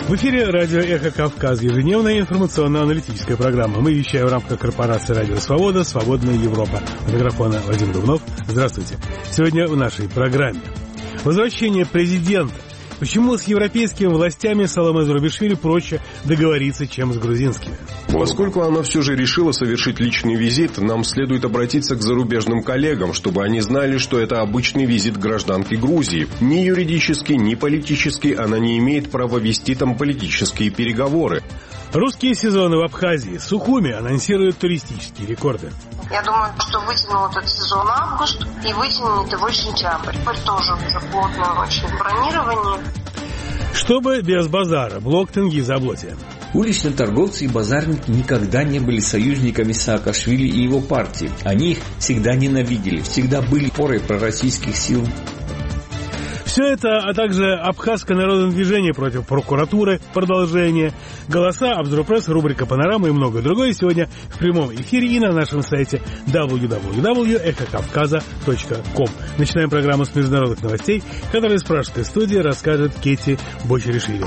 В эфире радио «Эхо Кавказ», ежедневная информационно-аналитическая программа. Мы вещаем в рамках корпорации «Радио Свобода», «Свободная Европа». У микрофона Вадим Дубнов. Здравствуйте. Сегодня в нашей программе возвращение президента. Почему с европейскими властями Саломе Зурабишвили проще договориться, чем с грузинскими? Поскольку она все же решила совершить личный визит, нам следует обратиться к зарубежным коллегам, чтобы они знали, что это обычный визит гражданки Грузии. Ни юридически, ни политически она не имеет права вести там политические переговоры. Русские сезоны в Абхазии. Сухуми анонсирует туристические рекорды. Я думаю, что вытянул этот сезон август и вытянет его сентябрь. Тоже уже плотное очень бронирование. Чтобы без базара. Блог Тенгиза Аблоти. Уличные торговцы и базарники никогда не были союзниками Саакашвили и его партии. Они их всегда ненавидели, всегда были опорой пророссийских сил. Все это, а также Абхазское народное движение против прокуратуры, продолжение, голоса, обзор прессы, рубрика «Панорама» и многое другое сегодня в прямом эфире и на нашем сайте www.эхокавказа.ком. Начинаем программу с международных новостей, которые из пражской студии расскажет Кетти Бочеришвили.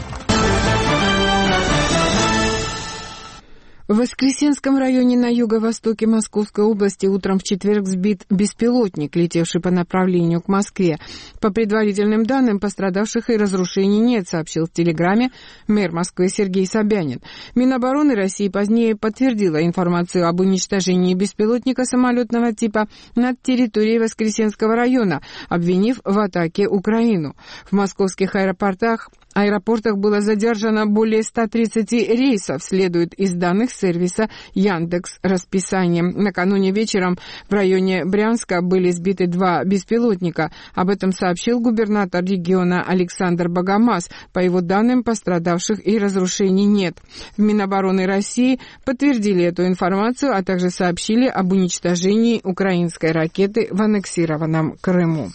В Воскресенском районе на юго-востоке Московской области утром в четверг сбит беспилотник, летевший по направлению к Москве. По предварительным данным, пострадавших и разрушений нет, сообщил в телеграме мэр Москвы Сергей Собянин. Минобороны России позднее подтвердила информацию об уничтожении беспилотника самолетного типа над территорией Воскресенского района, обвинив в атаке Украину. В московских аэропортах было задержано более 130 рейсов, следует из данных сервиса Яндекс Расписание. Накануне вечером в районе Брянска были сбиты 2 беспилотника. Об этом сообщил губернатор региона Александр Богомаз. По его данным, пострадавших и разрушений нет. В Минобороны России подтвердили эту информацию, а также сообщили об уничтожении украинской ракеты в аннексированном Крыму.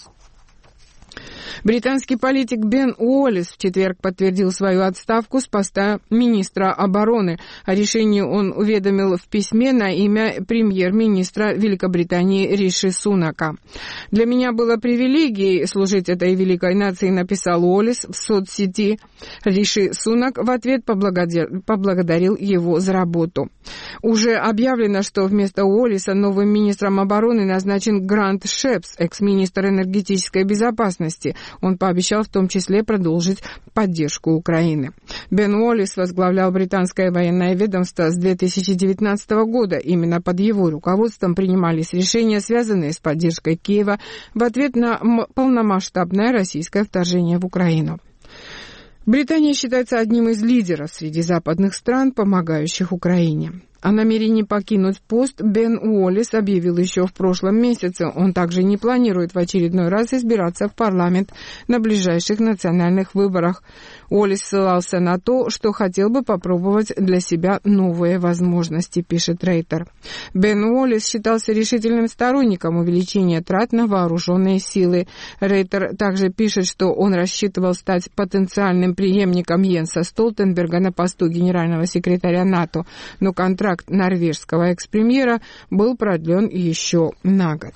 Британский политик Бен Уоллес в четверг подтвердил свою отставку с поста министра обороны. О решении он уведомил в письме на имя премьер-министра Великобритании Риши Сунака. «Для меня было привилегией служить этой великой нации», написал Уоллес в соцсети. Риши Сунак в ответ поблагодарил его за работу. Уже объявлено, что вместо Уоллеса новым министром обороны назначен Грант Шепс, экс-министр энергетической безопасности. Он пообещал в том числе продолжить поддержку Украины. Бен Уоллес возглавлял британское военное ведомство с 2019 года. Именно под его руководством принимались решения, связанные с поддержкой Киева в ответ на полномасштабное российское вторжение в Украину. Британия считается одним из лидеров среди западных стран, помогающих Украине. О намерении покинуть пост Бен Уоллес объявил еще в прошлом месяце. Он также не планирует в очередной раз избираться в парламент на ближайших национальных выборах. Уоллес ссылался на то, что хотел бы попробовать для себя новые возможности, пишет Рейтер. Бен Уоллес считался решительным сторонником увеличения трат на вооруженные силы. Рейтер также пишет, что он рассчитывал стать потенциальным преемником Йенса Столтенберга на посту генерального секретаря НАТО, но контракт норвежского экс-премьера был продлен еще на год.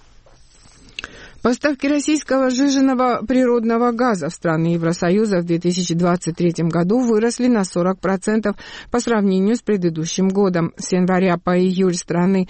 Поставки российского сжиженного природного газа в страны Евросоюза в 2023 году выросли на 40% по сравнению с предыдущим годом. С января по июль страны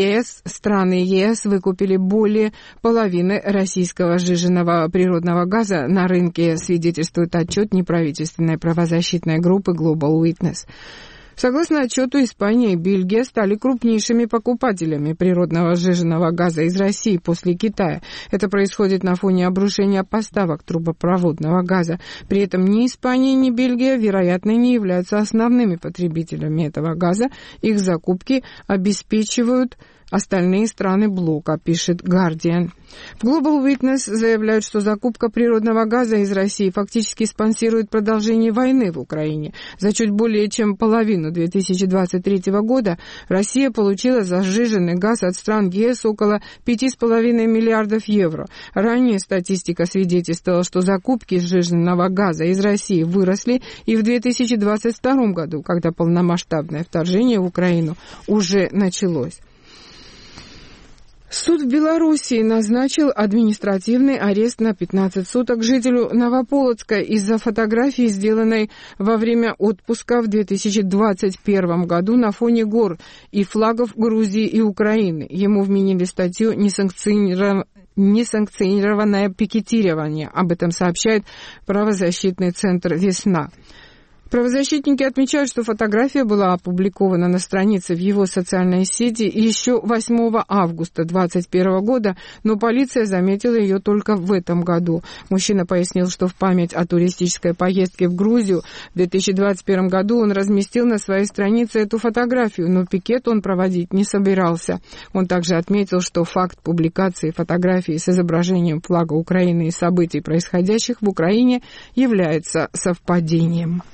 ЕС выкупили более половины российского сжиженного природного газа на рынке, свидетельствует отчет неправительственной правозащитной группы Global Witness. Согласно отчету, Испания и Бельгия стали крупнейшими покупателями природного сжиженного газа из России после Китая. Это происходит на фоне обрушения поставок трубопроводного газа. При этом ни Испания, ни Бельгия, вероятно, не являются основными потребителями этого газа. Их закупки обеспечивают остальные страны блока, пишет Guardian. В Global Witness заявляют, что закупка природного газа из России фактически спонсирует продолжение войны в Украине. За чуть более чем половину 2023 года Россия получила за сжиженный газ от стран ЕС около 5,5 миллиардов евро. Ранее статистика свидетельствовала, что закупки сжиженного газа из России выросли и в 2022 году, когда полномасштабное вторжение в Украину уже началось. Суд в Белоруссии назначил административный арест на 15 суток жителю Новополоцка из-за фотографии, сделанной во время отпуска в 2021 году на фоне гор и флагов Грузии и Украины. Ему вменили статью «Несанкционированное пикетирование». Об этом сообщает правозащитный центр «Весна». Правозащитники отмечают, что фотография была опубликована на странице в его социальной сети еще 8 августа 2021 года, но полиция заметила ее только в этом году. Мужчина пояснил, что в память о туристической поездке в Грузию в 2021 году он разместил на своей странице эту фотографию, но пикет он проводить не собирался. Он также отметил, что факт публикации фотографии с изображением флага Украины и событий, происходящих в Украине, является совпадением.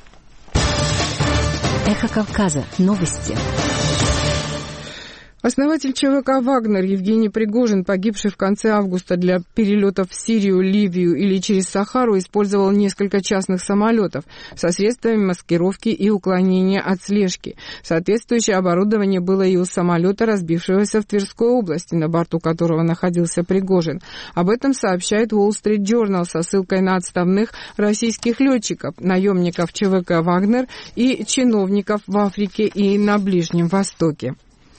Эхо Кавказа. Новости. Основатель ЧВК «Вагнер» Евгений Пригожин, погибший в конце августа для перелетов в Сирию, Ливию или через Сахару, использовал несколько частных самолетов со средствами маскировки и уклонения от слежки. Соответствующее оборудование было и у самолета, разбившегося в Тверской области, на борту которого находился Пригожин. Об этом сообщает Wall Street Journal со ссылкой на отставных российских летчиков, наемников ЧВК «Вагнер» и чиновников в Африке и на Ближнем Востоке.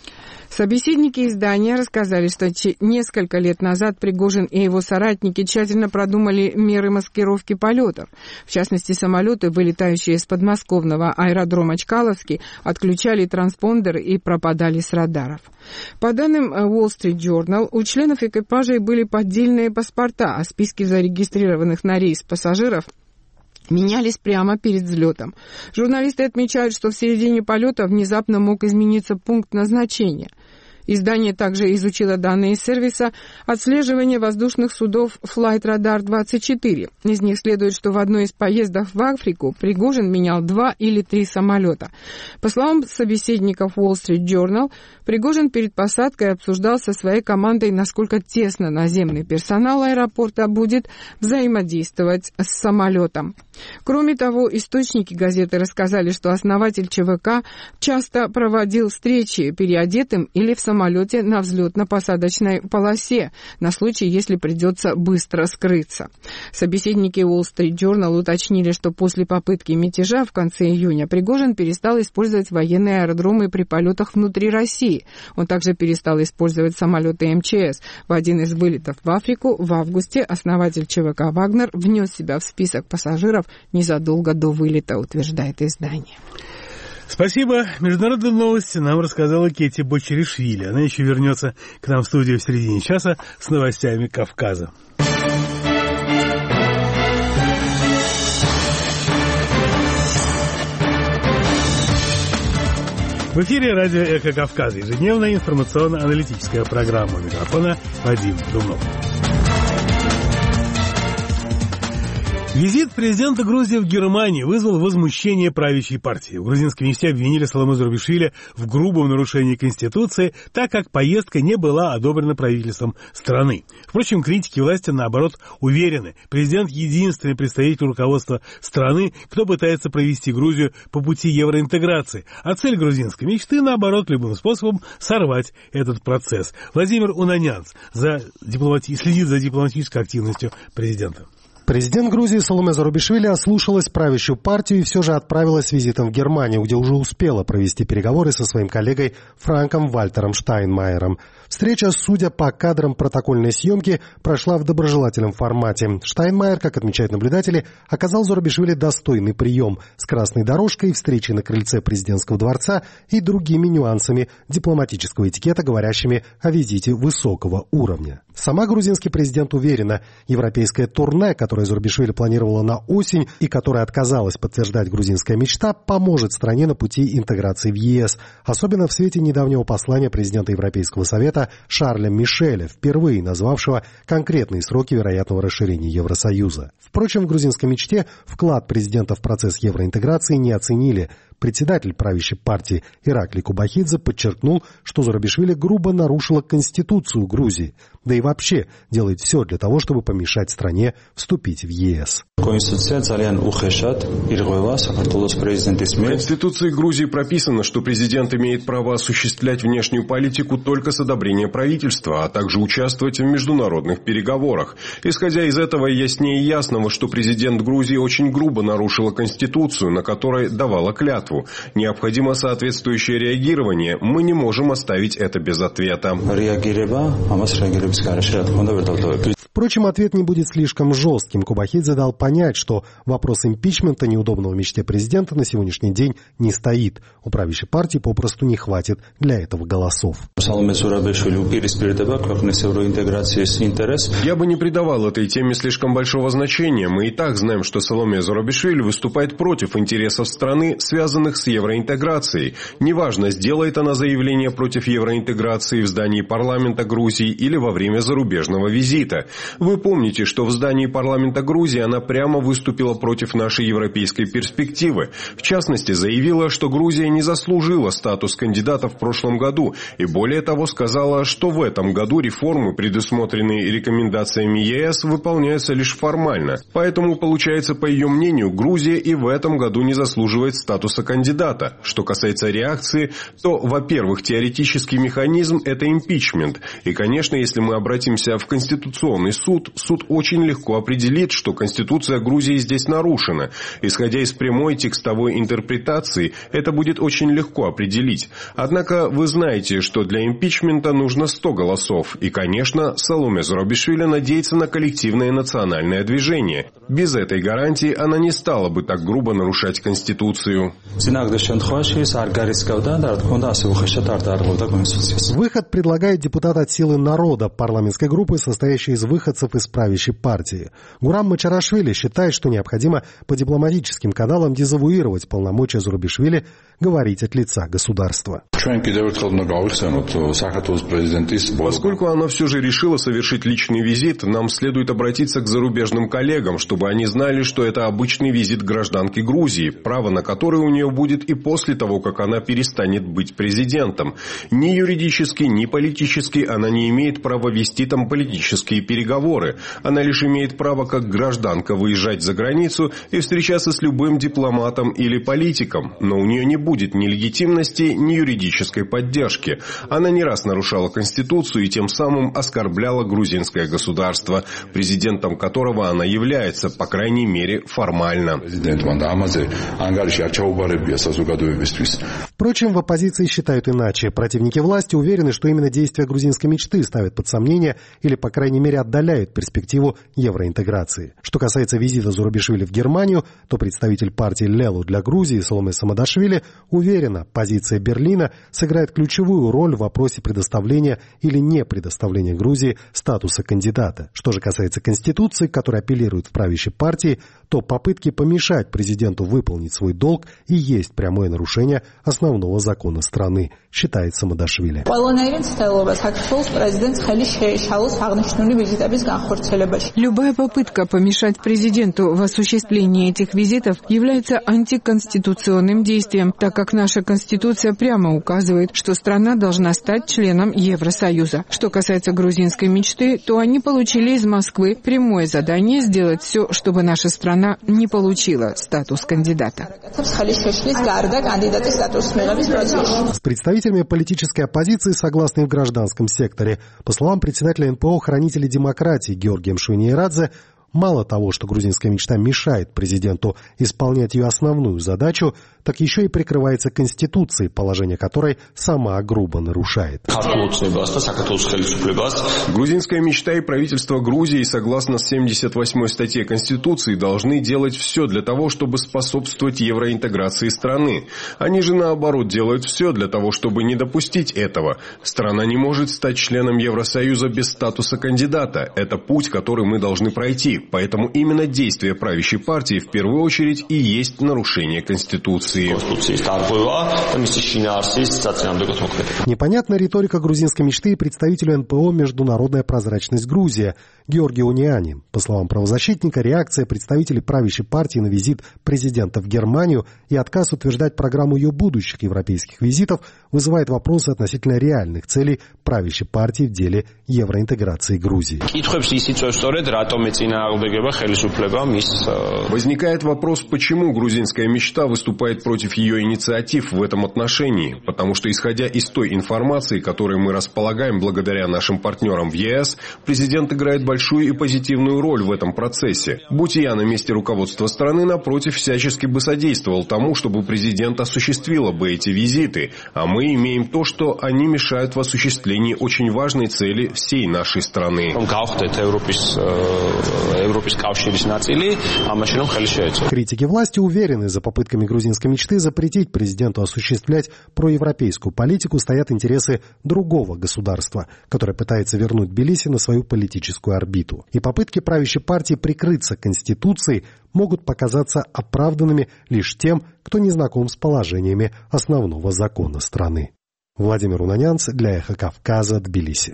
Собеседники издания рассказали, что несколько лет назад Пригожин и его соратники тщательно продумали меры маскировки полетов. В частности, самолеты, вылетающие из подмосковного аэродрома Чкаловский, отключали транспондеры и пропадали с радаров. По данным Wall Street Journal, у членов экипажей были поддельные паспорта, а списки зарегистрированных на рейс пассажиров менялись прямо перед взлетом. Журналисты отмечают, что в середине полета внезапно мог измениться пункт назначения. Издание также изучило данные сервиса отслеживания воздушных судов Flightradar 24. Из них следует, что в одной из поездок в Африку Пригожин менял 2 или 3 самолета. По словам собеседников Wall Street Journal, Пригожин перед посадкой обсуждал со своей командой, насколько тесно наземный персонал аэропорта будет взаимодействовать с самолетом. Кроме того, источники газеты рассказали, что основатель ЧВК часто проводил встречи переодетым или в самолете на взлетно-посадочной полосе, на случай, если придется быстро скрыться. Собеседники Wall Street Journal уточнили, что после попытки мятежа в конце июня Пригожин перестал использовать военные аэродромы при полетах внутри России. Он также перестал использовать самолеты МЧС. В один из вылетов в Африку в августе основатель ЧВК «Вагнер» внес себя в список пассажиров незадолго до вылета, утверждает издание. Спасибо. Международные новости нам рассказала Кетти Бочеришвили. Она еще вернется к нам в студию в середине часа с новостями Кавказа. В эфире радио «Эхо Кавказа». Ежедневная информационно-аналитическая программа. У микрофона Вадим Думнов. Визит президента Грузии в Германию вызвал возмущение правящей партии. В грузинской нефти обвинили Саломе Зурабишвили в грубом нарушении Конституции, так как поездка не была одобрена правительством страны. Впрочем, критики власти, наоборот, уверены, президент — единственный представитель руководства страны, кто пытается провести Грузию по пути евроинтеграции, а цель грузинской мечты, наоборот, любым способом сорвать этот процесс. Владимир Унанянц следит за дипломатической активностью президента. Президент Грузии Саломе Зурабишвили ослушалась правящую партию и все же отправилась с визитом в Германию, где уже успела провести переговоры со своим коллегой Франком Вальтером Штайнмайером. Встреча, судя по кадрам протокольной съемки, прошла в доброжелательном формате. Штайнмайер, как отмечают наблюдатели, оказал Зурабишвили достойный прием с красной дорожкой, встречей на крыльце президентского дворца и другими нюансами дипломатического этикета, говорящими о визите высокого уровня. Сама грузинский президент уверена, европейское турне, которое Зурабишвили планировала на осень и которое отказалась подтверждать грузинская мечта, поможет стране на пути интеграции в ЕС, особенно в свете недавнего послания президента Европейского совета Шарля Мишеля, впервые назвавшего конкретные сроки вероятного расширения Евросоюза. Впрочем, в грузинской мечте вклад президента в процесс евроинтеграции не оценили. Председатель правящей партии Ираклий Кубахидзе подчеркнул, что Зурабишвили грубо нарушила Конституцию Грузии, да и вообще делает все для того, чтобы помешать стране вступить в ЕС. В Конституции Грузии прописано, что президент имеет право осуществлять внешнюю политику только с одобрения правительства, а также участвовать в международных переговорах. Исходя из этого, яснее ясного, что президент Грузии очень грубо нарушила Конституцию, на которой давала клятву. Необходимо соответствующее реагирование. Мы не можем оставить это без ответа. Впрочем, ответ не будет слишком жестким. Кубахидзе дал понять, что вопрос импичмента, неудобного мечте президента, на сегодняшний день не стоит. У правящей партии попросту не хватит для этого голосов. Я бы не придавал этой теме слишком большого значения. Мы и так знаем, что Саломе Зурабишвили выступает против интересов страны, связанных с евроинтеграцией. Неважно, сделает она заявление против евроинтеграции в здании парламента Грузии или во время зарубежного визита. Вы помните, что в здании парламента Грузии она прямо выступила против нашей европейской перспективы. В частности, заявила, что Грузия не заслужила статус кандидата в прошлом году, и более того сказала, что в этом году реформы, предусмотренные рекомендациями ЕС, выполняются лишь формально. Поэтому, получается, по ее мнению, Грузия и в этом году не заслуживает статуса кандидата. Что касается реакции, то, во-первых, теоретический механизм – это импичмент. И, конечно, если мы обратимся в Конституционный суд очень легко определит, что Конституция Грузии здесь нарушена. Исходя из прямой текстовой интерпретации, это будет очень легко определить. Однако вы знаете, что для импичмента нужно 100 голосов. И, конечно, Саломе Зурабишвили надеется на коллективное национальное движение. Без этой гарантии она не стала бы так грубо нарушать Конституцию. Выход предлагает депутат от «Силы народа» парламентской группы, состоящей из выходцев из правящей партии. Гурам Мачарашвили считает, что необходимо по дипломатическим каналам дезавуировать полномочия Зурабишвили говорить от лица государства. Поскольку она все же решила совершить личный визит, нам следует обратиться к зарубежным коллегам, чтобы они знали, что это обычный визит гражданки Грузии, право на который у нее будет и после того, как она перестанет быть президентом. Ни юридически, ни политически она не имеет права вести там политические переговоры. Она лишь имеет право как гражданка выезжать за границу и встречаться с любым дипломатом или политиком, но у нее не будет ни легитимности, ни юридической поддержки. Она не раз нарушала Конституцию и тем самым оскорбляла грузинское государство, президентом которого она является, по крайней мере, формально. Впрочем, в оппозиции считают иначе. Противники власти уверены, что именно действия грузинской мечты ставят под сомнение или, по крайней мере, отдаляют перспективу евроинтеграции. Что касается визита Зурабишвили в Германию, то представитель партии «Лелу» для Грузии Саломе Самадашвили уверена, позиция Берлина сыграет ключевую роль в вопросе предоставления или не предоставления Грузии статуса кандидата. Что же касается Конституции, которая апеллирует в правящей партии, то попытки помешать президенту выполнить свой долг и есть прямое нарушение основного закона страны, считает Самадашвили. Любая попытка помешать президенту в осуществлении этих визитов является антиконституционным действием, так как наша Конституция прямо указывает, что страна должна стать членом Евросоюза. Что касается грузинской мечты, то они получили из Москвы прямое задание сделать все, чтобы наша страна не получила статус кандидата. С представителями политической оппозиции согласны в гражданском секторе. По словам председателя НПО «Хранители демократии» Георгием Шуйниерадзе, мало того, что грузинская мечта мешает президенту исполнять ее основную задачу, так еще и прикрывается Конституцией, положение которой сама грубо нарушает. Грузинская мечта и правительство Грузии, согласно 78-й статье Конституции, должны делать все для того, чтобы способствовать евроинтеграции страны. Они же, наоборот, делают все для того, чтобы не допустить этого. Страна не может стать членом Евросоюза без статуса кандидата. Это путь, который мы должны пройти. Грузии, поэтому именно действия правящей партии в первую очередь и есть нарушение Конституции. Непонятна риторика грузинской мечты и представителю НПО «Международная прозрачность Грузия» Георгию Униани. По словам правозащитника, реакция представителей правящей партии на визит президента в Германию и отказ утверждать программу ее будущих европейских визитов вызывает вопросы относительно реальных целей правящей партии в деле евроинтеграции Грузии. Возникает вопрос, почему грузинская мечта выступает против ее инициатив в этом отношении, потому что, исходя из той информации, которой мы располагаем благодаря нашим партнерам в ЕС, президент играет большую и позитивную роль в этом процессе. Будь я на месте руководства страны, напротив, всячески бы содействовал тому, чтобы президент осуществила бы эти визиты, а мы имеем то, что они мешают в осуществлении очень важной цели всей нашей страны. Критики власти уверены, за попытками грузинской мечты запретить президенту осуществлять проевропейскую политику стоят интересы другого государства, которое пытается вернуть Тбилиси на свою политическую орбиту. И попытки правящей партии прикрыться Конституцией могут показаться оправданными лишь тем, кто не знаком с положениями основного закона страны. Владимир Унанянц для «Эхо Кавказа», Тбилиси.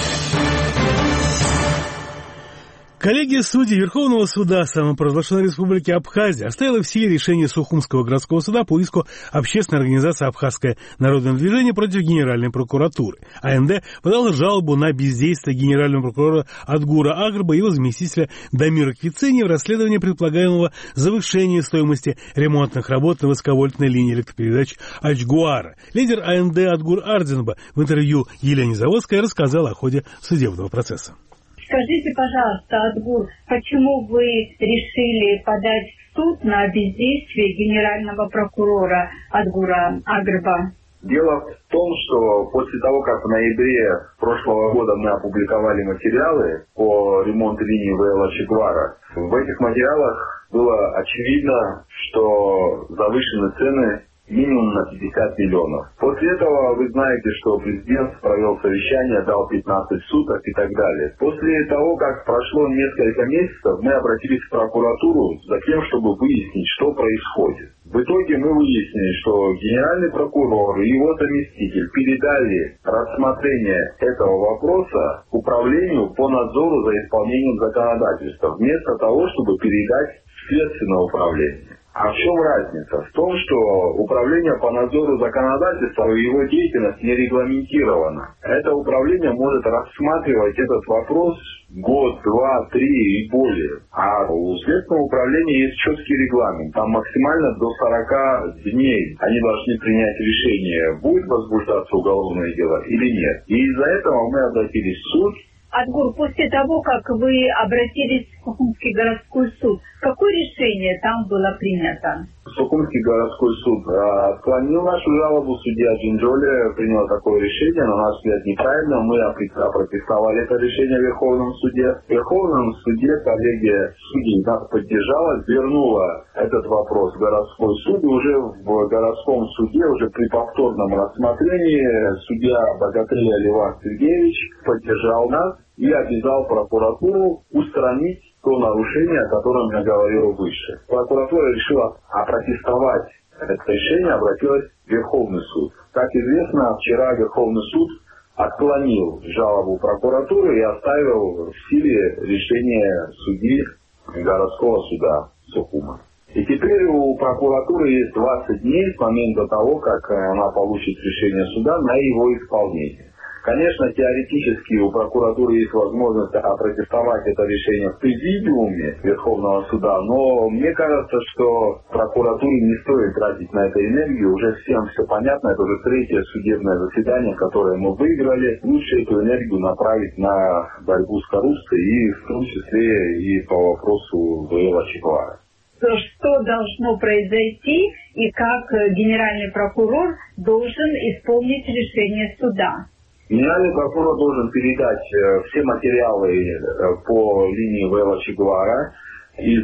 Коллегия судей Верховного суда самопровозглашенной Республики Абхазия оставила в силе решение Сухумского городского суда по иску общественной организации «Абхазское народное движение» против Генеральной прокуратуры. АНД подала жалобу на бездействие генерального прокурора Адгура Агрба и его заместителя Дамира Квицини в расследовании предполагаемого завышения стоимости ремонтных работ на высоковольтной линии электропередач Ачгуара. Лидер АНД Адгур Ардзинба в интервью Елене Заводской рассказал о ходе судебного процесса. Скажите, пожалуйста, Адгур, почему вы решили подать в суд на бездействие генерального прокурора Адгура Агрба? Дело в том, что после того, как в ноябре прошлого года мы опубликовали материалы по ремонту линии ВЛ Ачгуара, в этих материалах было очевидно, что завышены цены минимум на 50 миллионов. После этого вы знаете, что президент провел совещание, дал 15 суток и так далее. После того, как прошло несколько месяцев, мы обратились в прокуратуру за тем, чтобы выяснить, что происходит. В итоге мы выяснили, что генеральный прокурор и его заместитель передали рассмотрение этого вопроса управлению по надзору за исполнением законодательства, вместо того, чтобы передать в следственное управление. А в чем разница? В том, что управление по надзору законодательства и его деятельность не регламентирована. Это управление может рассматривать этот вопрос год, два, три и более. А у следственного управления есть четкий регламент. Там максимально до 40 дней они должны принять решение, будет возбуждаться уголовное дело или нет. И из-за этого мы обратились в суд. Адгур, после того, как вы обратились в Сухумский городской суд, какое решение там было принято? Сухумский городской суд отклонил нашу жалобу, судья Джинджоли принял такое решение, на наш взгляд неправильно, мы опротестовали это решение в Верховном суде. В Верховном суде коллегия судей нас поддержала, вернула этот вопрос в городской суд, и уже в городском суде, уже при повторном рассмотрении, судья Богатырь Леван Сергеевич поддержал нас и обязал прокуратуру устранить то нарушение, о котором я говорил выше. Прокуратура решила опротестовать это решение, обратилась в Верховный суд. Как известно, вчера Верховный суд отклонил жалобу прокуратуры и оставил в силе решение судьи городского суда Сухума. И теперь у прокуратуры есть 20 дней с момента того, как она получит решение суда на его исполнение. Конечно, теоретически у прокуратуры есть возможность опротестовать это решение в президиуме Верховного суда, но мне кажется, что прокуратуре не стоит тратить на это энергию. Уже всем все понятно, это уже третье судебное заседание, которое мы выиграли. Лучше эту энергию направить на борьбу с коррупцией и в том числе и по вопросу ВЛ Ачгуара. Что должно произойти и как генеральный прокурор должен исполнить решение суда? Генеральный прокурор должен передать все материалы по линии ВЛ Ачгуара из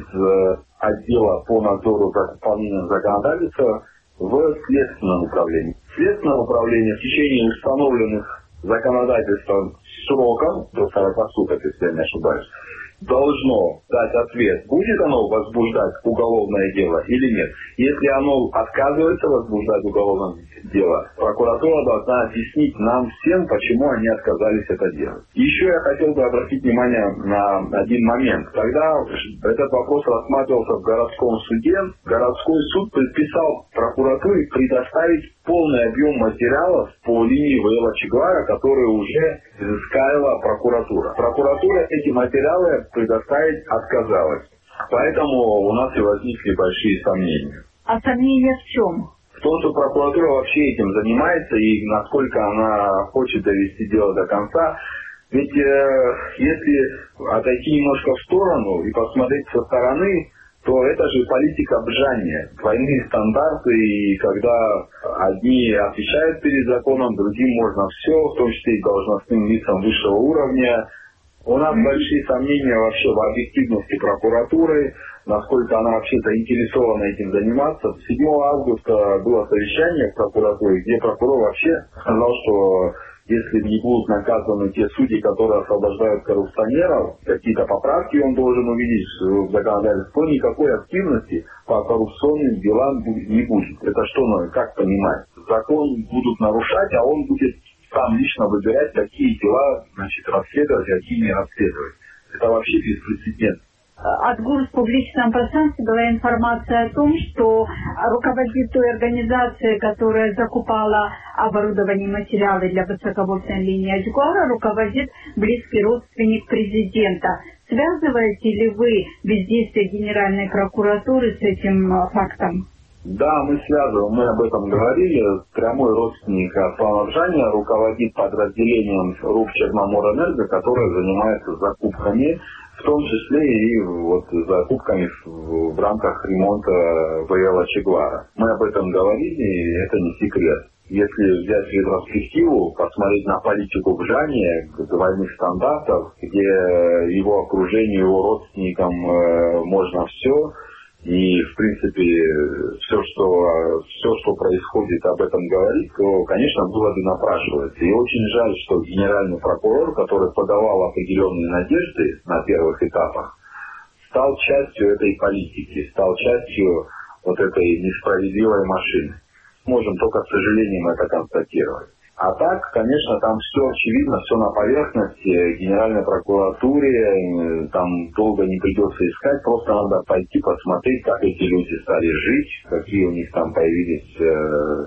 отдела по надзору за исполнением законодательства в следственном управлении. Следственное управление в течение установленных законодательством сроков, до 40 суток, если я не ошибаюсь, должно дать ответ, будет оно возбуждать уголовное дело или нет. Если оно отказывается возбуждать уголовное дело, прокуратура должна объяснить нам всем, почему они отказались это делать. Еще я хотел бы обратить внимание на один момент. Когда этот вопрос рассматривался в городском суде, городской суд предписал прокуратуре предоставить полный объем материалов по линии В.Л. Че Гевара, которые уже изыскала прокуратура. Прокуратура эти материалы предоставить отказалась. Поэтому у нас и возникли большие сомнения. А сомнения в чем? В том, что прокуратура вообще этим занимается и насколько она хочет довести дело до конца. Ведь если отойти немножко в сторону и посмотреть со стороны, то это же политика обжания, двойные стандарты, и когда одни отвечают перед законом, другим можно все, в том числе и должностным лицам высшего уровня. У нас большие сомнения вообще в объективности прокуратуры, насколько она вообще заинтересована этим заниматься. 7 августа было совещание в прокуратуре, где прокурор вообще сказал, что если не будут наказаны те судьи, которые освобождают коррупционеров, какие-то поправки он должен увидеть в законодательстве, то никакой активности по коррупционным делам не будет. Это что, как понимать? Закон будут нарушать, а он будет сам лично выбирать, какие дела расследовать, какие не расследовать. Это вообще беспрецедентно. Отгул в публичном пространстве была информация о том, что руководитель той организации, которая закупала оборудование и материалы для высоковольтной линии Че Гевара, руководит близкий родственник президента. Связываете ли вы бездействие Генеральной прокуратуры с этим фактом? Да, мы связываем, мы об этом говорили. Прямой родственник Аслана Джаня руководит подразделением РУП Черноморэнерго, которое занимается закупками, в том числе и закупками в рамках ремонта В.Л. Че Гевара. Мы об этом говорили, и это не секрет. Если взять ретроспективу, посмотреть на политику Джани, двойных стандартов, где его окружению, его родственникам можно все, и, в принципе, все, что происходит, об этом говорит, то, конечно, было бы напрашиваться. И очень жаль, что генеральный прокурор, который подавал определенные надежды на первых этапах, стал частью этой политики, стал частью этой несправедливой машины. Можем только, к сожалению, это констатировать. А так, конечно, там все очевидно, все на поверхности. Генеральной прокуратуре там долго не придется искать, просто надо пойти посмотреть, как эти люди стали жить, какие у них там появились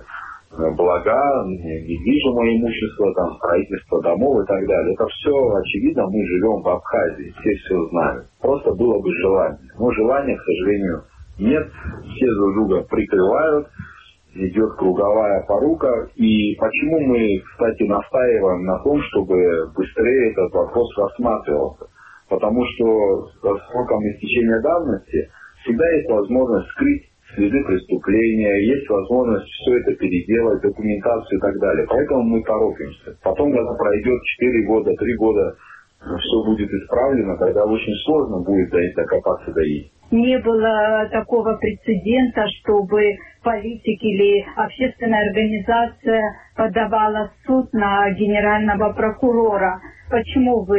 блага, недвижимое имущество, там строительство домов и так далее. Это все очевидно, мы живем в Абхазии, все знают. Просто было бы желание. Но желания, к сожалению, нет, все друг друга прикрывают. Идет круговая порука. И почему мы, кстати, настаиваем на том, чтобы быстрее этот вопрос рассматривался? Потому что со сроком истечения давности всегда есть возможность скрыть следы преступления, есть возможность все это переделать, документацию и так далее. Поэтому мы торопимся. Потом, когда пройдет 4 года, 3 года, все будет исправлено, тогда очень сложно будет докопаться до истины. Не было такого прецедента, чтобы политик или общественная организация подавала в суд на генерального прокурора. Почему вы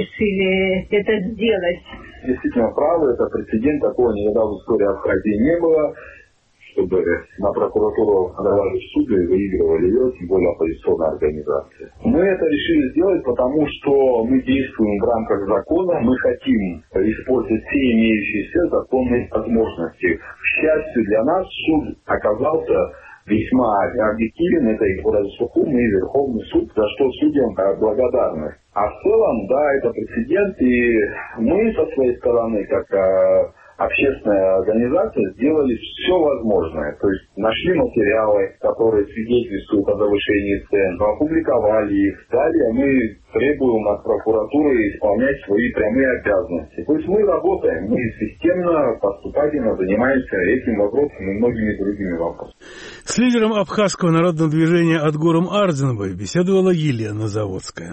решили это сделать? Действительно правы, это прецедент, такого никогда в истории Абхазии не было, чтобы на прокуратуру подавали в суд и выигрывали ее, тем более оппозиционная организация. Мы это решили сделать, потому что мы действуем в рамках закона, мы хотим использовать все имеющиеся законные возможности. К счастью для нас, суд оказался весьма объективен, это и Городсухум, и Верховный суд, за что судьям благодарны. А в целом, да, это прецедент, и мы со своей стороны, как общественная организация, сделали все возможное. То есть нашли материалы, которые свидетельствуют о завышении цен, опубликовали их. Далее мы требуем от прокуратуры исполнять свои прямые обязанности. То есть мы работаем, мы системно, поступательно занимаемся этим вопросом и многими другими вопросами. С лидером абхазского народного движения Адгуром Ардзинбой беседовала Елена Заводская.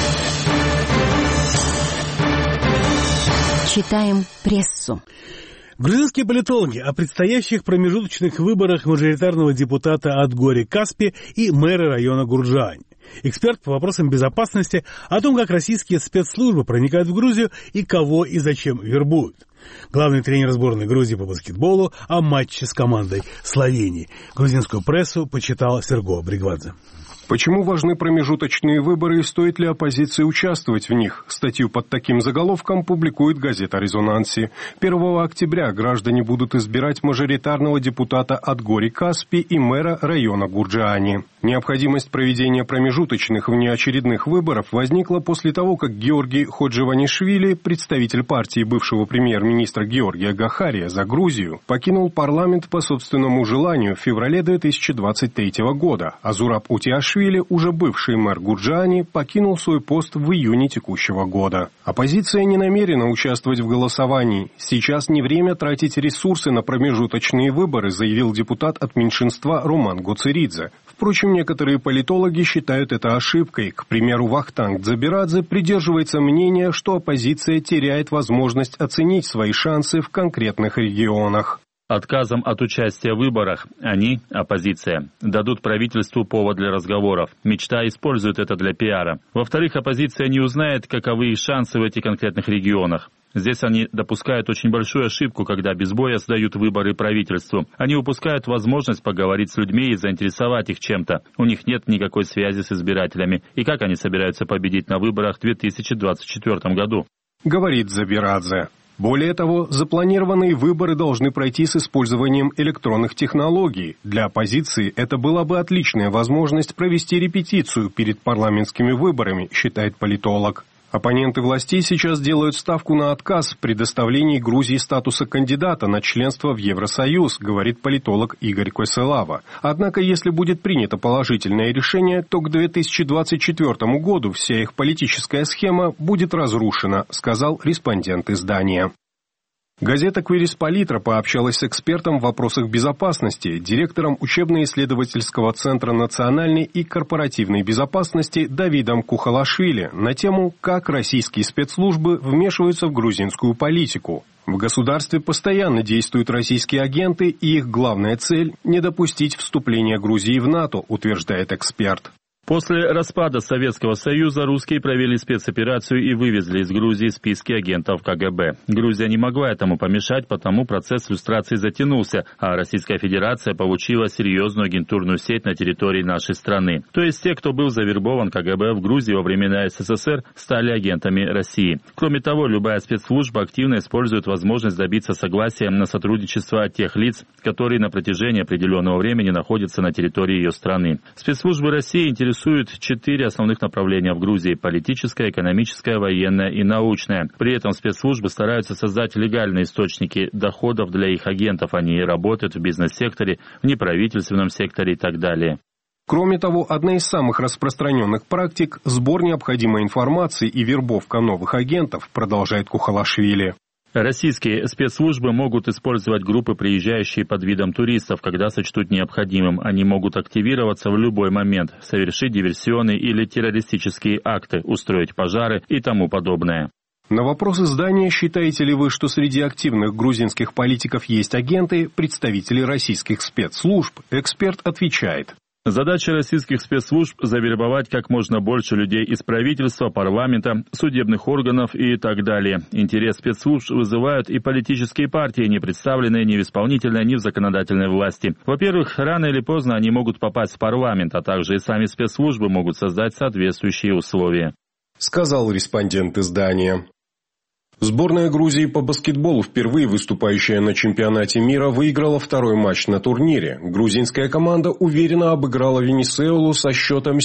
Читаем прессу. Грузинские политологи о предстоящих промежуточных выборах мажоритарного депутата от Гори-Каспи и мэра района Гурджаани. Эксперт по вопросам безопасности о том, как российские спецслужбы проникают в Грузию и кого и зачем вербуют. Главный тренер сборной Грузии по баскетболу о матче с командой Словении. Грузинскую прессу почитал Серго Бригвадзе. Почему важны промежуточные выборы и стоит ли оппозиции участвовать в них? Статью под таким заголовком публикует газета «Резонанси». 1 октября граждане будут избирать мажоритарного депутата от Гори-Каспи и мэра района Гурджаани. Необходимость проведения промежуточных внеочередных выборов возникла после того, как Георгий Ходжеванишвили, представитель партии бывшего премьер-министра Георгия Гахария за Грузию, покинул парламент по собственному желанию в феврале 2023 года, а Зураб Утиашвили, уже бывший мэр Гурджаани, покинул свой пост в июне текущего года. Оппозиция не намерена участвовать в голосовании. Сейчас не время тратить ресурсы на промежуточные выборы, заявил депутат от меньшинства Роман Гоцеридзе. Впрочем, некоторые политологи считают это ошибкой. К примеру, Вахтанг Дзабирадзе придерживается мнения, что оппозиция теряет возможность оценить свои шансы в конкретных регионах. Отказом от участия в выборах они, оппозиция, дадут правительству повод для разговоров. Мечта использует это для пиара. Во-вторых, оппозиция не узнает, каковы их шансы в этих конкретных регионах. Здесь они допускают очень большую ошибку, когда без боя сдают выборы правительству. Они упускают возможность поговорить с людьми и заинтересовать их чем-то. У них нет никакой связи с избирателями. И как они собираются победить на выборах в 2024 году? Говорит Забирадзе. Более того, запланированные выборы должны пройти с использованием электронных технологий. Для оппозиции это была бы отличная возможность провести репетицию перед парламентскими выборами, считает политолог. Оппоненты властей сейчас делают ставку на отказ в предоставлении Грузии статуса кандидата на членство в Евросоюз, говорит политолог Игорь Койселава. Однако, если будет принято положительное решение, то к 2024 году вся их политическая схема будет разрушена, сказал респондент издания. Газета «Квирис-Политра» пообщалась с экспертом в вопросах безопасности, директором учебно-исследовательского центра национальной и корпоративной безопасности Давидом Кухалашвили на тему, как российские спецслужбы вмешиваются в грузинскую политику. В государстве постоянно действуют российские агенты, и их главная цель – не допустить вступления Грузии в НАТО, утверждает эксперт. После распада Советского Союза русские провели спецоперацию и вывезли из Грузии списки агентов КГБ. Грузия не могла этому помешать, потому процесс люстрации затянулся, а Российская Федерация получила серьезную агентурную сеть на территории нашей страны. То есть те, кто был завербован КГБ в Грузии во времена СССР, стали агентами России. Кроме того, любая спецслужба активно использует возможность добиться согласия на сотрудничество от тех лиц, которые на протяжении определенного времени находятся на территории ее страны. Спецслужбы России интересуют 4 основных направления в Грузии – политическое, экономическое, военное и научное. При этом спецслужбы стараются создать легальные источники доходов для их агентов. Они работают в бизнес-секторе, в неправительственном секторе и так далее. Кроме того, одна из самых распространенных практик – сбор необходимой информации и вербовка новых агентов, продолжает Кухалашвили. Российские спецслужбы могут использовать группы, приезжающие под видом туристов, когда сочтут необходимым. Они могут активироваться в любой момент, совершить диверсионные или террористические акты, устроить пожары и тому подобное. На вопрос издания, считаете ли вы, что среди активных грузинских политиков есть агенты, представители российских спецслужб, эксперт отвечает. Задача российских спецслужб – завербовать как можно больше людей из правительства, парламента, судебных органов и так далее. Интерес спецслужб вызывают и политические партии, не представленные ни в исполнительной, ни в законодательной власти. Во-первых, рано или поздно они могут попасть в парламент, а также и сами спецслужбы могут создать соответствующие условия. Сказал респондент издания. Сборная Грузии по баскетболу, впервые выступающая на чемпионате мира, выиграла второй матч на турнире. Грузинская команда уверенно обыграла Венесуэлу со счетом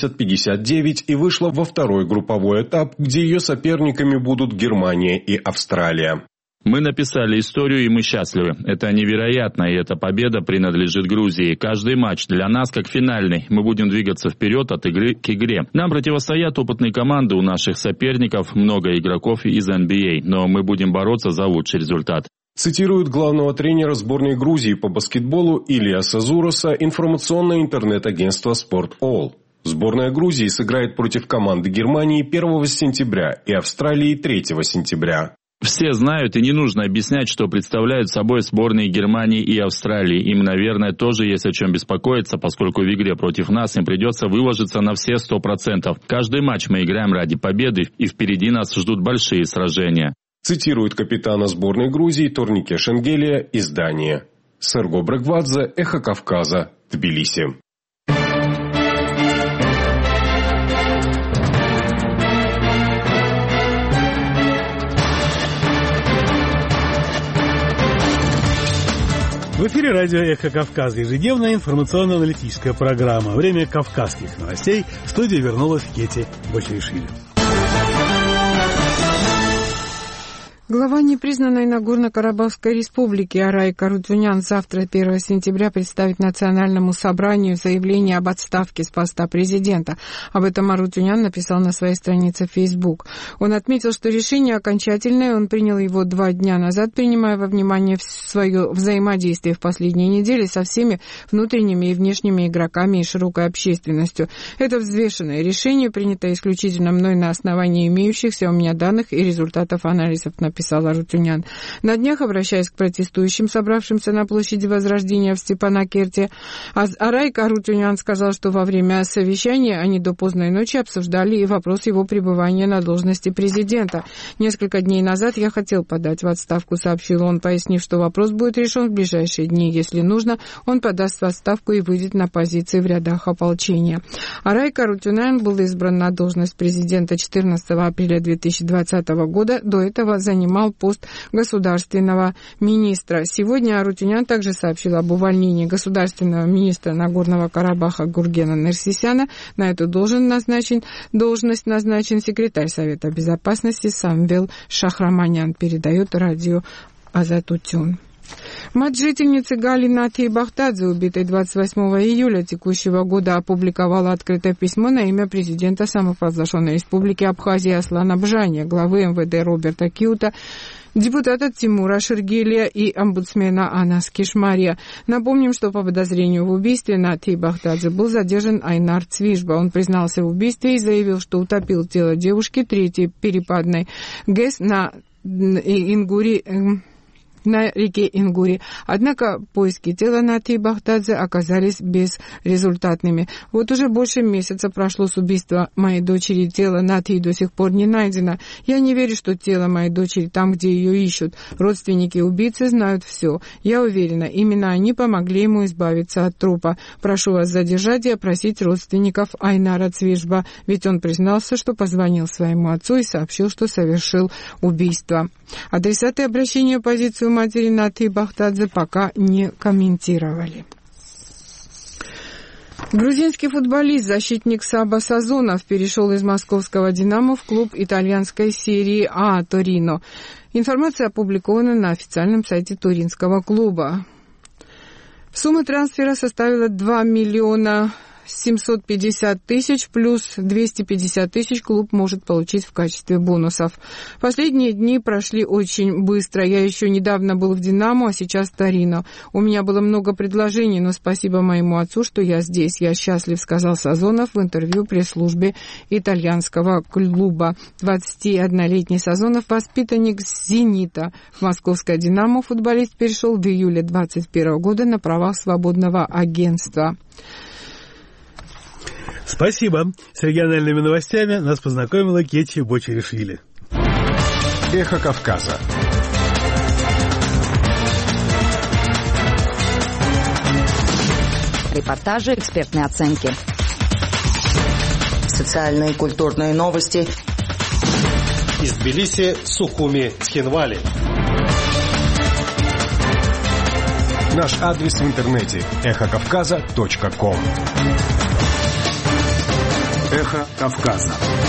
70-59 и вышла во второй групповой этап, где ее соперниками будут Германия и Австралия. Мы написали историю, и мы счастливы. Это невероятно, и эта победа принадлежит Грузии. Каждый матч для нас как финальный. Мы будем двигаться вперед от игры к игре. Нам противостоят опытные команды, у наших соперников много игроков из NBA, но мы будем бороться за лучший результат. Цитирует главного тренера сборной Грузии по баскетболу Ильяса Зуроса информационное интернет-агентство «Спорт.All». Сборная Грузии сыграет против команды Германии 1 сентября и Австралии 3 сентября. Все знают, и не нужно объяснять, что представляют собой сборные Германии и Австралии. Им, наверное, тоже есть о чем беспокоиться, поскольку в игре против нас им придется выложиться на все 100%. Каждый матч мы играем ради победы, и впереди нас ждут большие сражения. Цитирует капитана сборной Грузии Торнике Шенгелия издание. Серго Брагвадзе, Эхо Кавказа, Тбилиси. В эфире радио «Эхо Кавказа», ежедневная информационно-аналитическая программа. Время кавказских новостей. В студии вернулась Кети Бочаришвили. Глава непризнанной Нагорно-Карабахской республики Арай Карутюнян завтра, 1 сентября, представит Национальному собранию заявление об отставке с поста президента. Об этом Арутюнян написал на своей странице в Facebook. Он отметил, что решение окончательное, он принял его 2 дня назад, принимая во внимание свое взаимодействие в последние недели со всеми внутренними и внешними игроками и широкой общественностью. Это взвешенное решение, принято исключительно мной на основании имеющихся у меня данных и результатов анализов, написал Арутюнян. На днях, обращаясь к протестующим, собравшимся на площади Возрождения в Степанакерте, Арай Карутюнян сказал, что во время совещания они до поздной ночи обсуждали и вопрос его пребывания на должности президента. Несколько дней назад я хотел подать в отставку, сообщил он, пояснив, что вопрос будет решен в ближайшие дни. Если нужно, он подаст в отставку и выйдет на позиции в рядах ополчения. Арай Карутюнян был избран на должность президента 14 апреля 2020 года. До этого занимал пост государственного министра. Сегодня Арутюнян также сообщил об увольнении государственного министра Нагорного Карабаха Гургена Нерсисяна. На эту должность назначен секретарь Совета Безопасности Самвел Шахраманян, передает радио Азатутюн. Мать жительницы Гали Натии Бахтадзе, убитой 28 июля текущего года, опубликовала открытое письмо на имя президента самопровозглашенной республики Абхазия Аслана Бжания, главы МВД Роберта Киута, депутата Тимура Шергелия и омбудсмена Анас Кишмария. Напомним, что по подозрению в убийстве Натии Бахтадзе был задержан Айнар Цвишба. Он признался в убийстве и заявил, что утопил тело девушки 3-й перепадной ГЭС на реке Ингури. Однако поиски тела Натии Бахтадзе оказались безрезультатными. Вот уже больше месяца прошло с убийства моей дочери. Тело Натии до сих пор не найдено. Я не верю, что тело моей дочери там, где ее ищут. Родственники убийцы знают все. Я уверена, именно они помогли ему избавиться от трупа. Прошу вас задержать и опросить родственников Айнара Цвишба, ведь он признался, что позвонил своему отцу и сообщил, что совершил убийство. Адресаты обращения в позицию матери Натии Бахтадзе пока не комментировали. Грузинский футболист, защитник Саба Сазонов перешел из московского «Динамо» в клуб итальянской серии А «Торино». Информация опубликована на официальном сайте туринского клуба. Сумма трансфера составила 2 миллиона 750 тысяч плюс 250 тысяч клуб может получить в качестве бонусов. Последние дни прошли очень быстро. Я еще недавно был в «Динамо», а сейчас в «Торино». У меня было много предложений, но спасибо моему отцу, что я здесь. Я счастлив, сказал Сазонов в интервью пресс-службе итальянского клуба. 21-летний Сазонов, воспитанник «Зенита». В московское «Динамо» футболист перешел в июле 2021 года на правах свободного агентства. Спасибо. С региональными новостями нас познакомила Кети Бочаришвили. Эхо Кавказа. Репортажи, экспертные оценки. Социальные и культурные новости. Из Тбилиси, Сухуми, Цхинвали. Наш адрес в интернете эхокавказа.ком. Эхо Кавказа.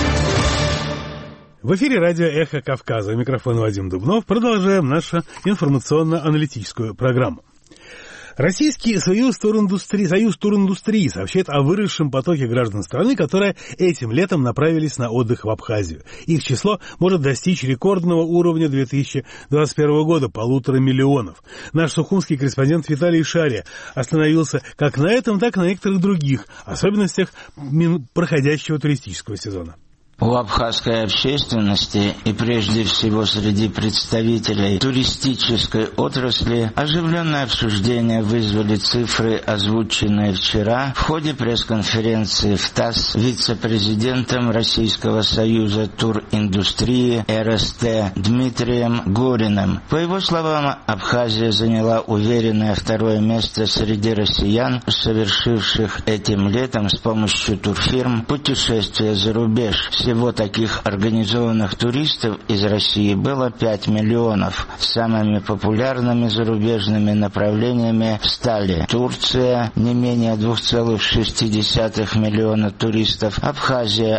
В эфире радио «Эхо Кавказа». У микрофона Вадим Дубнов. Продолжаем нашу информационно-аналитическую программу. Российский Союз туриндустрии сообщает о выросшем потоке граждан страны, которые этим летом направились на отдых в Абхазию. Их число может достичь рекордного уровня 2021 года – 1,5 миллиона. Наш сухумский корреспондент Виталий Шария остановился как на этом, так и на некоторых других особенностях проходящего туристического сезона. У абхазской общественности и прежде всего среди представителей туристической отрасли оживленное обсуждение вызвали цифры, озвученные вчера в ходе пресс-конференции в ТАСС вице-президентом Российского союза туриндустрии РСТ Дмитрием Гориным. По его словам, Абхазия заняла уверенное второе место среди россиян, совершивших этим летом с помощью турфирм путешествия за рубеж. Всего таких организованных туристов из России было 5 миллионов. Самыми популярными зарубежными направлениями стали Турция, не менее 2,6 миллиона туристов, Абхазия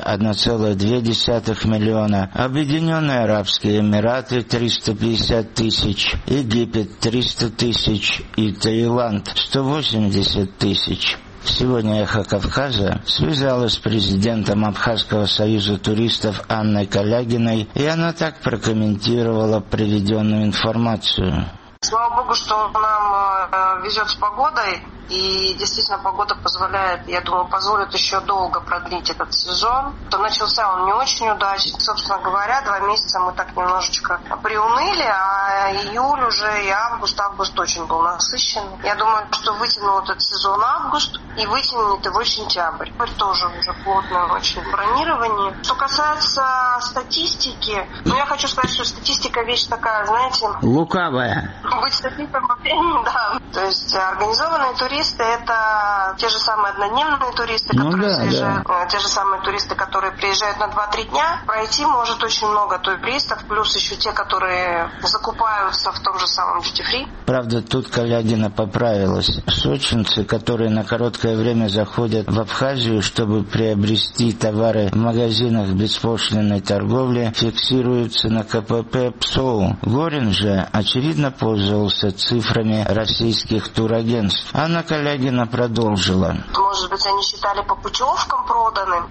1,2 миллиона, Объединенные Арабские Эмираты 350 тысяч, Египет 300 тысяч и Таиланд 180 тысяч. Сегодня «Эхо Кавказа» связалась с президентом Абхазского союза туристов Анной Калягиной, и она так прокомментировала приведенную информацию. Слава богу, что нам везет с погодой, и действительно погода позволяет, я думаю, позволит еще долго продлить этот сезон. То начался он не очень удачно. Собственно говоря, 2 месяца мы так немножечко приуныли, а июль уже и август очень был насыщен. Я думаю, что вытянул этот сезон август и вытянет его сентябрь. Тоже уже плотное очень бронирование. Что касается статистики, я хочу сказать, что статистика вещь такая, знаете... лукавая. Быть статистиком вообще, да. То есть организованные туристы — это те же самые однодневные туристы, которые приезжают, те же самые туристы, которые приезжают на 2-3 дня. Пройти может очень много туристов, плюс еще те, которые закупаются в том же самом duty-free. Правда, тут Калягина поправилась. Сочинцы, которые на короткое время заходят в Абхазию, чтобы приобрести товары в магазинах беспошлинной торговли, фиксируются на КПП ПСОУ. Горин же, очевидно, пользовался цифрами российских турагентств. Анна Калягина продолжила. Может быть, они считали по путевкам проданным?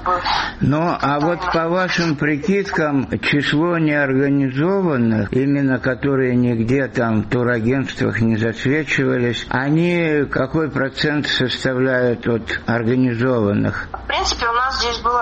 А вот по вашим прикидкам, число неорганизованных, именно которые нигде там в турагентствах не засвечивались, они какой процент составляют от организованных? В принципе, у нас здесь было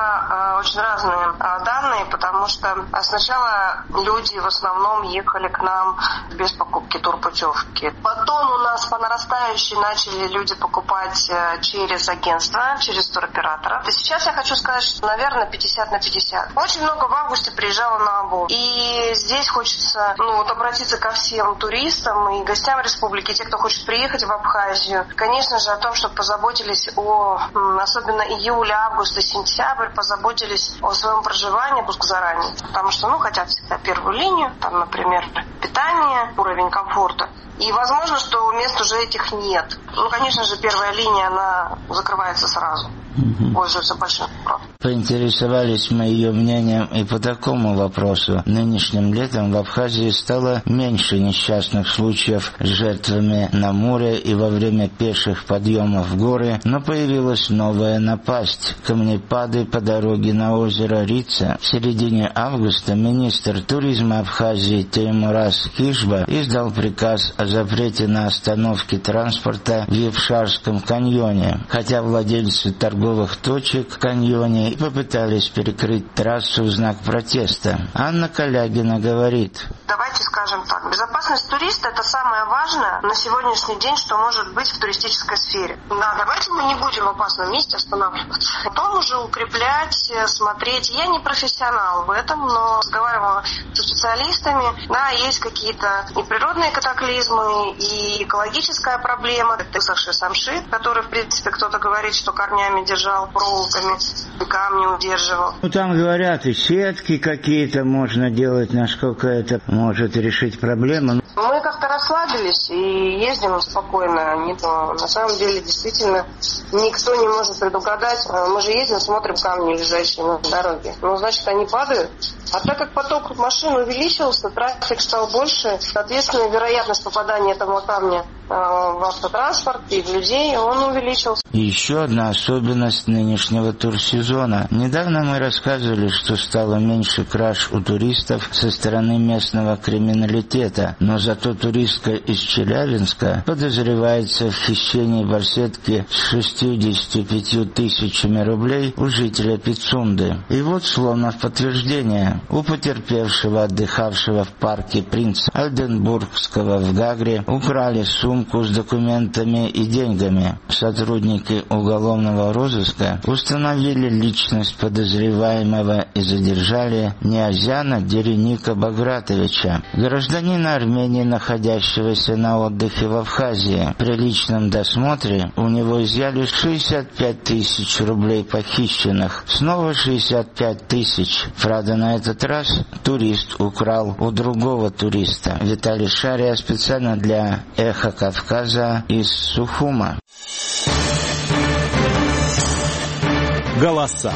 очень разные данные, потому что сначала люди в основном ехали к нам без покупки турпутевки. Потом у нас по нарастающей начали люди покупать через агентство, через туроператора. И сейчас я хочу сказать, что, наверное, 50 на 50. Очень много в августе приезжало на Амбу. И здесь хочется обратиться ко всем туристам и гостям республики, те, кто хочет приехать в Абхазию. Конечно же, о том, чтобы позаботились особенно июль, август и сентябрь, позаботились о своем проживании, пусть заранее. Потому что, хотят всегда первую линию, там, например, питание, уровень комфорта. И возможно, что мест уже этих нет. Конечно же, первая линия, она закрывается сразу. Пользуется большим спросом. Поинтересовались мы ее мнением и по такому вопросу. Нынешним летом в Абхазии стало меньше несчастных случаев с жертвами на море и во время пеших подъемов в горы, но появилась новая напасть – камнепады по дороге на озеро Рица. В середине августа министр туризма Абхазии Теймураз Кишба издал приказ о запрете на остановки транспорта в Евшарском каньоне, хотя владельцы торговых точек в каньоне попытались перекрыть трассу в знак протеста. Анна Калягина говорит: давайте скажем так, безопасность туриста — это самое важное на сегодняшний день, что может быть в туристической сфере. Да, давайте мы не будем в опасном месте останавливаться. Потом уже укреплять, смотреть. Я не профессионал в этом, но разговаривала со специалистами. Да, есть какие-то и природные катаклизмы, и экологическая проблема. Это высохший самшит, который, в принципе, кто-то говорит, что корнями держал, проволоками, камни удерживал. Там говорят, и сетки какие-то можно делать, насколько это может решить проблему. Мы как-то расслабились и ездим спокойно. На самом деле, действительно, никто не может предугадать. Мы же ездим, смотрим камни, лежащие на дороге. Значит, они падают. А так как поток машин увеличился, трафик стал больше, соответственно, вероятность попадания этого камня в автотранспорт и в людей, он увеличился. И еще одна особенность нынешнего турсезона. Недавно мы рассказывали, что стало меньше краж у туристов со стороны местного криминалитета, но зато туристка из Челябинска подозревается в хищении барсетки с 65 тысячами рублей у жителя Пицунды. И вот, словно в подтверждение, у потерпевшего, отдыхавшего в парке Принца Альденбургского в Гагре, украли сумку с документами и деньгами. Сотрудники уголовного розыска установили личность подозреваемого и задержали Ниазяна Дереника Багратовича, гражданина Армении, находящегося на отдыхе в Абхазии. При личном досмотре у него изъяли 65 тысяч рублей похищенных. Снова 65 тысяч. Правда, на этот раз турист украл у другого туриста. Виталий Шария специально для «Эхо Кавказа» из Сухума. Голоса.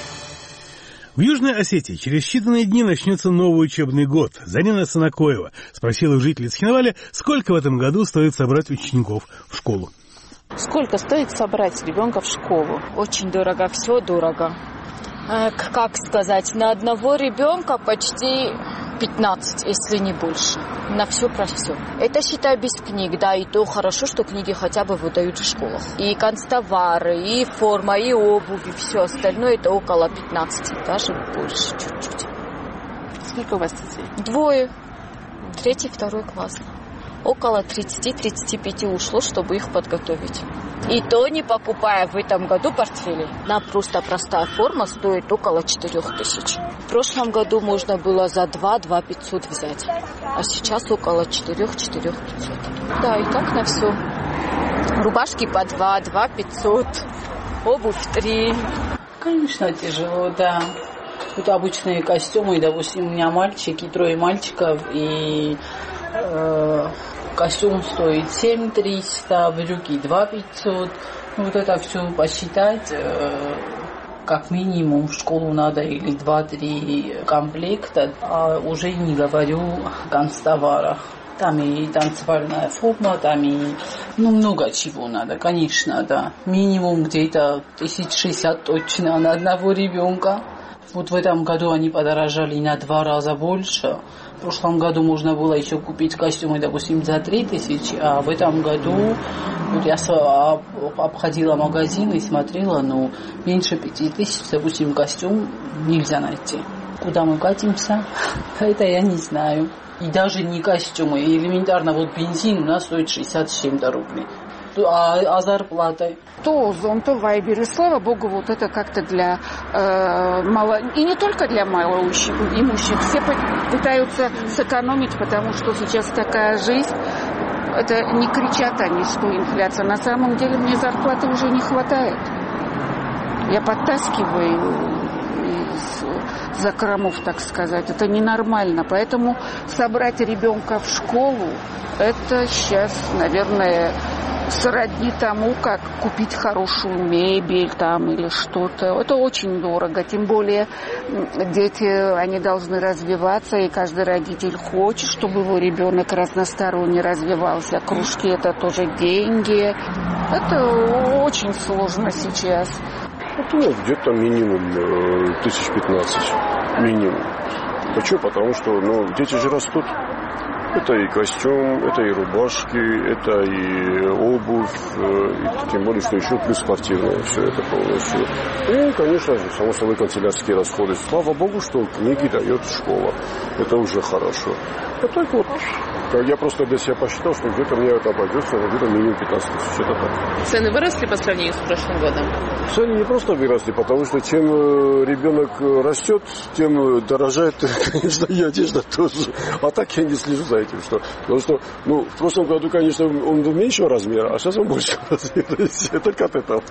В Южной Осетии через считанные дни начнется новый учебный год. Зарина Санакоева спросила у жителей Цхинваля, сколько в этом году стоит собрать учеников в школу. Сколько стоит собрать ребенка в школу? Очень дорого, все дорого. Как сказать, на одного ребенка почти 15, если не больше. На все про все. Это, считай, без книг, да, и то хорошо, что книги хотя бы выдают в школах. И канцтовары, и форма, и обувь, и все остальное, это около 15, даже больше чуть-чуть. Сколько у вас детей? 2, 3, 2 класс. Около 30-35 ушло, чтобы их подготовить. И то не покупая в этом году портфелей. На просто простая форма стоит около 4000. В прошлом году можно было за 2 500 взять. А сейчас около 4 500. Да, и так на все. Рубашки по 2 500. Обувь 3. Конечно, тяжело, да. Тут обычные костюмы. Допустим, у меня мальчик и 3 мальчиков. И... костюм стоит 7300, брюки 2500. Вот это все посчитать, как минимум в школу надо или 2-3 комплекта, а уже не говорю о канцтоварах. Там и танцевальная форма, там и много чего надо, конечно, да. Минимум где-то 1060 точно на одного ребенка. Вот в этом году они подорожали на 2 раза больше. В прошлом году можно было еще купить костюмы, допустим, за 3000, а в этом году вот я обходила магазин и смотрела, но меньше 5000, допустим, костюм нельзя найти. Куда мы катимся, это я не знаю. И даже не костюмы, элементарно вот бензин у нас стоит 60 с чем-то рублей. А зарплатой? То Озон, то Вайбер. И слава богу, вот это как-то для и не только для малоимущих. Все пытаются сэкономить, потому что сейчас такая жизнь. Это не кричат они, что инфляция. На самом деле мне зарплаты уже не хватает. Я подтаскиваю из закромов, так сказать. Это ненормально. Поэтому собрать ребенка в школу, это сейчас, наверное, сродни тому, как купить хорошую мебель там или что-то. Это очень дорого. Тем более дети, они должны развиваться, и каждый родитель хочет, чтобы его ребенок разносторонне развивался. Кружки – это тоже деньги. Это очень сложно сейчас. Ну, где-то минимум 1015. Минимум. Почему? Потому что дети же растут. Это и костюм, это и рубашки, это и обувь, и тем более, что еще плюс спортивное, все это полностью. И, конечно же, само собой, канцелярские расходы. Слава богу, что книги дает школа. Это уже хорошо. А так вот, я просто для себя посчитал, что где-то мне это обойдется, где-то минимум 15 тысяч. Это так. Цены выросли по сравнению с прошлым годом? Цены не просто выросли, потому что чем ребенок растет, тем дорожает, конечно, и одежда тоже. А так я не слежу за этим. Потому что, в прошлом году, конечно, он был меньшего размера, а сейчас он большего размера. Только от этого.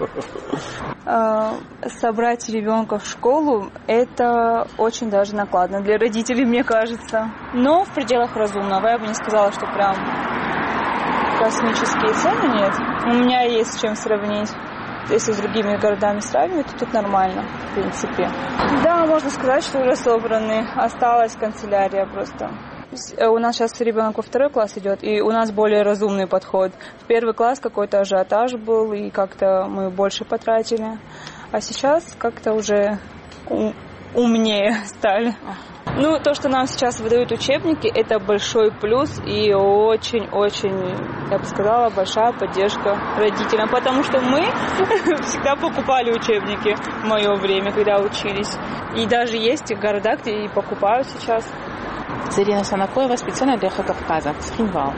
Собрать ребенка в школу – это очень даже накладно для родителей, мне кажется. Но в пределах разумного. Я бы не сказала, что прям космические цены нет. У меня есть с чем сравнить. Если с другими городами сравнивать, то тут нормально, в принципе. Да, можно сказать, что уже собраны. Осталась канцелярия просто. У нас сейчас ребенок во 2 класс идет, и у нас более разумный подход. В 1 класс какой-то ажиотаж был, и как-то мы больше потратили. А сейчас как-то уже умнее стали. Ну, то, что нам сейчас выдают учебники, это большой плюс и очень-очень, я бы сказала, большая поддержка родителям, потому что мы всегда покупали учебники в мое время, когда учились. И даже есть города, где и покупают сейчас. Зарина Санакоева, специально для Кавказа, Цхинвал.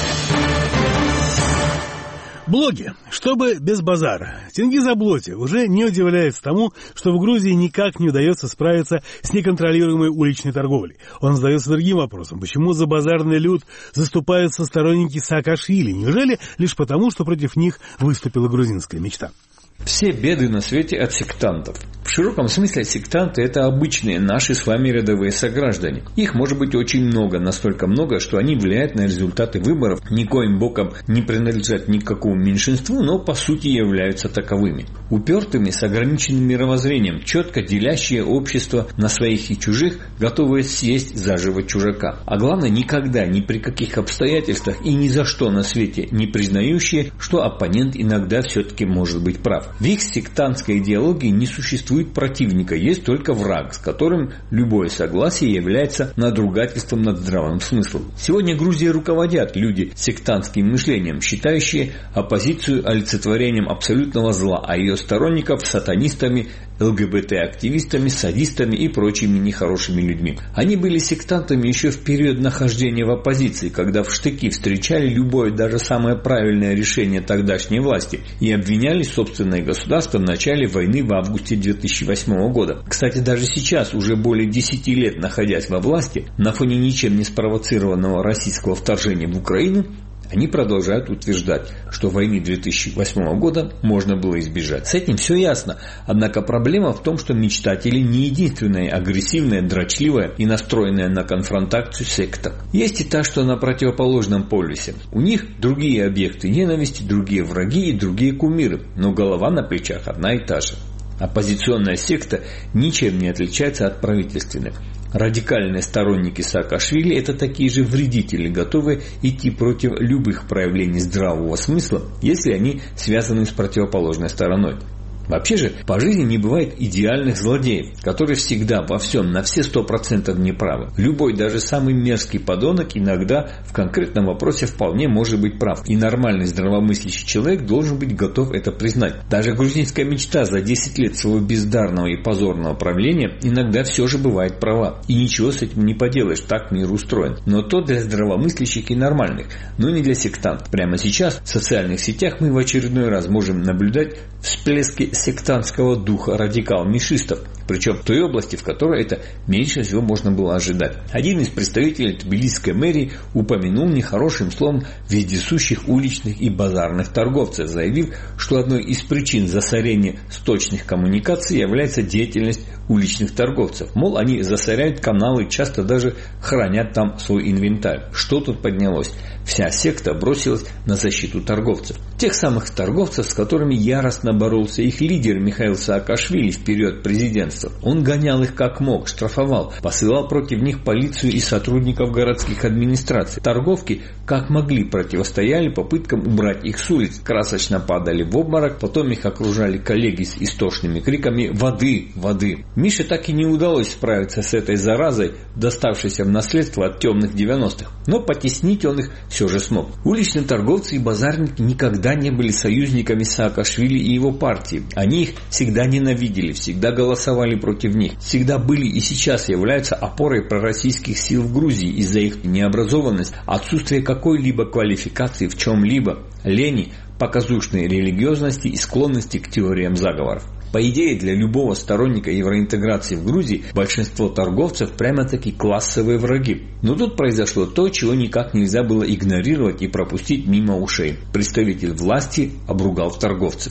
Блоги. Чтобы без базара. Тенгиз Аблотев уже не удивляется тому, что в Грузии никак не удается справиться с неконтролируемой уличной торговлей. Он задается другим вопросом. Почему за базарный люд заступаются сторонники Саакашвили? Неужели лишь потому, что против них выступила грузинская мечта? Все беды на свете от сектантов. В широком смысле сектанты – это обычные наши с вами рядовые сограждане. Их может быть очень много, настолько много, что они влияют на результаты выборов, никоим боком не принадлежат никакому меньшинству, но по сути являются таковыми. Упертыми, с ограниченным мировоззрением, четко делящие общество на своих и чужих, готовые съесть заживо чужака. А главное, никогда, ни при каких обстоятельствах и ни за что на свете не признающие, что оппонент иногда все-таки может быть прав. В их сектантской идеологии не существует противника, есть только враг, с которым любое согласие является надругательством над здравым смыслом. Сегодня Грузией руководят люди с сектантским мышлением, считающие оппозицию олицетворением абсолютного зла, а ее сторонников сатанистами, ЛГБТ-активистами, садистами и прочими нехорошими людьми. Они были сектантами еще в период нахождения в оппозиции, когда в штыки встречали любое, даже самое правильное решение тогдашней власти и обвиняли собственное государство в начале войны в августе 2008 года. Кстати, даже сейчас, уже более 10 лет находясь во власти, на фоне ничем не спровоцированного российского вторжения в Украину, они продолжают утверждать, что войны 2008 года можно было избежать. С этим все ясно. Однако проблема в том, что мечтатели не единственная агрессивная, дрочливая и настроенная на конфронтацию секта. Есть и та, что на противоположном полюсе. У них другие объекты ненависти, другие враги и другие кумиры, но голова на плечах одна и та же. Оппозиционная секта ничем не отличается от правительственной. Радикальные сторонники Саакашвили – это такие же вредители, готовые идти против любых проявлений здравого смысла, если они связаны с противоположной стороной. Вообще же, по жизни не бывает идеальных злодеев, которые всегда во всем на все 100% неправы. Любой, даже самый мерзкий подонок иногда в конкретном вопросе вполне может быть прав. И нормальный здравомыслящий человек должен быть готов это признать. Даже грузинская мечта за 10 лет своего бездарного и позорного правления иногда все же бывает права. И ничего с этим не поделаешь, так мир устроен. Но то для здравомыслящих и нормальных, но не для сектантов. Прямо сейчас в социальных сетях мы в очередной раз можем наблюдать всплески сектантского духа радикал-мишистов, причем в той области, в которой это меньше всего можно было ожидать. Один из представителей тбилисской мэрии упомянул нехорошим словом вездесущих уличных и базарных торговцев, заявив, что одной из причин засорения сточных коммуникаций является деятельность уличных торговцев. Мол, они засоряют каналы, часто даже хранят там свой инвентарь. Что тут поднялось? Вся секта бросилась на защиту торговцев. Тех самых торговцев, с которыми яростно боролся их лидер Михаил Саакашвили в период президентства. Он гонял их как мог, штрафовал, посылал против них полицию и сотрудников городских администраций. Торговки как могли противостояли попыткам убрать их с улиц. Красочно падали в обморок, потом их окружали коллеги с истошными криками «Воды! Воды!». Мише так и не удалось справиться с этой заразой, доставшейся в наследство от темных 90-х. Но потеснить он их все же смог. Уличные торговцы и базарники никогда не были союзниками Саакашвили и его партии. Они их всегда ненавидели, всегда голосовали против них. Всегда были и сейчас являются опорой пророссийских сил в Грузии из-за их необразованности, отсутствия какой-либо квалификации в чем-либо, лени, показушной религиозности и склонности к теориям заговоров. По идее, для любого сторонника евроинтеграции в Грузии большинство торговцев прямо-таки классовые враги. Но тут произошло то, чего никак нельзя было игнорировать и пропустить мимо ушей. Представитель власти обругал торговцев.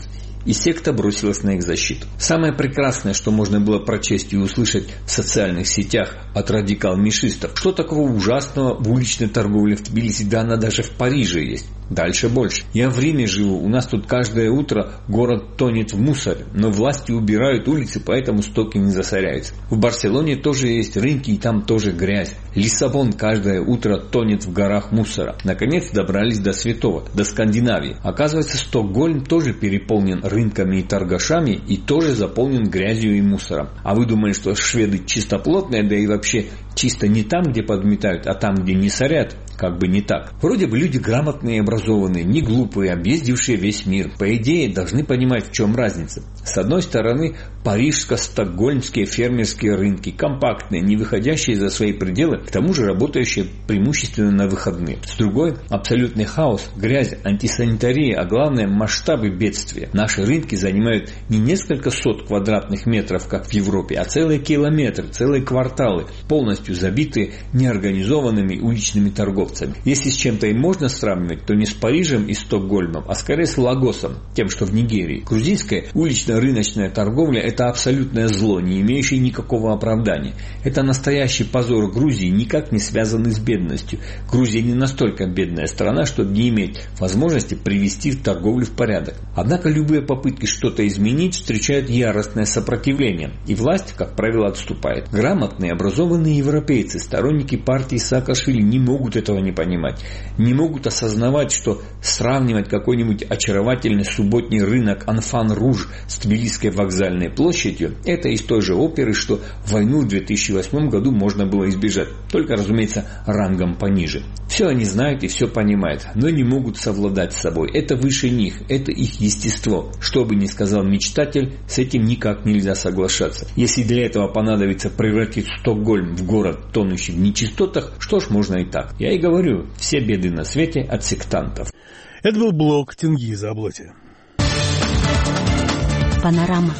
и секта бросилась на их защиту. Самое прекрасное, что можно было прочесть и услышать в социальных сетях от радикал-мишистов, что такого ужасного в уличной торговле в Тбилиси, да она даже в Париже есть. Дальше больше. Я в Риме живу, у нас тут каждое утро город тонет в мусоре, но власти убирают улицы, поэтому стоки не засоряются. В Барселоне тоже есть рынки, и там тоже грязь. Лиссабон каждое утро тонет в горах мусора. Наконец добрались до святого, до Скандинавии. Оказывается, Стокгольм тоже переполнен рынками и торгашами, и тоже заполнен грязью и мусором. А вы думали, что шведы чистоплотные, да и вообще чисто не там, где подметают, а там, где не сорят? Как бы не так. Вроде бы люди грамотные и образованные, не глупые, объездившие весь мир. По идее, должны понимать, в чем разница. С одной стороны, парижско-стокгольмские фермерские рынки, компактные, не выходящие за свои пределы, к тому же работающие преимущественно на выходные. С другой, абсолютный хаос, грязь, антисанитария, а главное, масштабы бедствия. Наши рынки занимают не несколько сот квадратных метров, как в Европе, а целые километры, целые кварталы, полностью забитые неорганизованными уличными торговцами. Если с чем-то и можно сравнивать, то не с Парижем и Стокгольмом, а скорее с Лагосом, тем, что в Нигерии. Грузинская улично-рыночная торговля – это абсолютное зло, не имеющее никакого оправдания. Это настоящий позор Грузии, никак не связанный с бедностью. Грузия не настолько бедная страна, чтобы не иметь возможности привести торговлю в порядок. Однако любые попытки что-то изменить встречают яростное сопротивление, и власть, как правило, отступает. Грамотные, образованные европейцы, сторонники партии Саакашвили не могут этого не понимать. Не могут осознавать, что сравнивать какой-нибудь очаровательный субботний рынок Анфан-Руж с Тбилисской вокзальной площадью – это из той же оперы, что войну в 2008 году можно было избежать. Только, разумеется, рангом пониже. Все они знают и все понимают, но не могут совладать с собой. Это выше них, это их естество. Что бы ни сказал мечтатель, с этим никак нельзя соглашаться. Если для этого понадобится превратить Стокгольм в город, тонущий в нечистотах, что ж, можно и так. Я и говорю, все беды на свете от сектантов. Это был блог Тенгиза Аблоти. Панорама.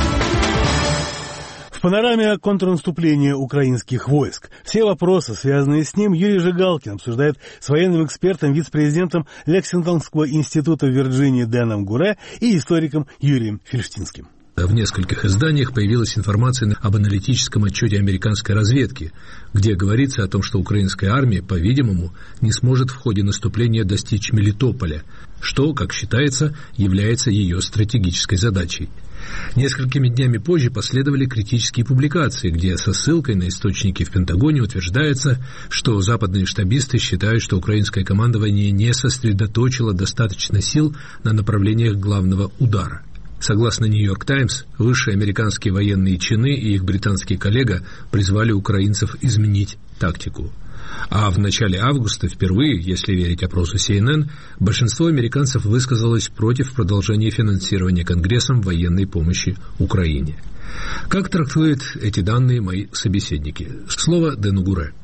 В панораме контрнаступления украинских войск. Все вопросы, связанные с ним, Юрий Жигалкин обсуждает с военным экспертом, вице-президентом Лексингтонского института в Вирджинии Дэном Гуре и историком Юрием Фельштинским. В нескольких изданиях появилась информация об аналитическом отчете американской разведки, где говорится о том, что украинская армия, по-видимому, не сможет в ходе наступления достичь Мелитополя, что, как считается, является ее стратегической задачей. Несколькими днями позже последовали критические публикации, где со ссылкой на источники в Пентагоне утверждается, что западные штабисты считают, что украинское командование не сосредоточило достаточно сил на направлениях главного удара. Согласно «Нью-Йорк Таймс», высшие американские военные чины и их британский коллега призвали украинцев изменить тактику. А в начале августа впервые, если верить опросу CNN, большинство американцев высказалось против продолжения финансирования Конгрессом военной помощи Украине. Как трактуют эти данные мои собеседники? Слово Дэну Гуре.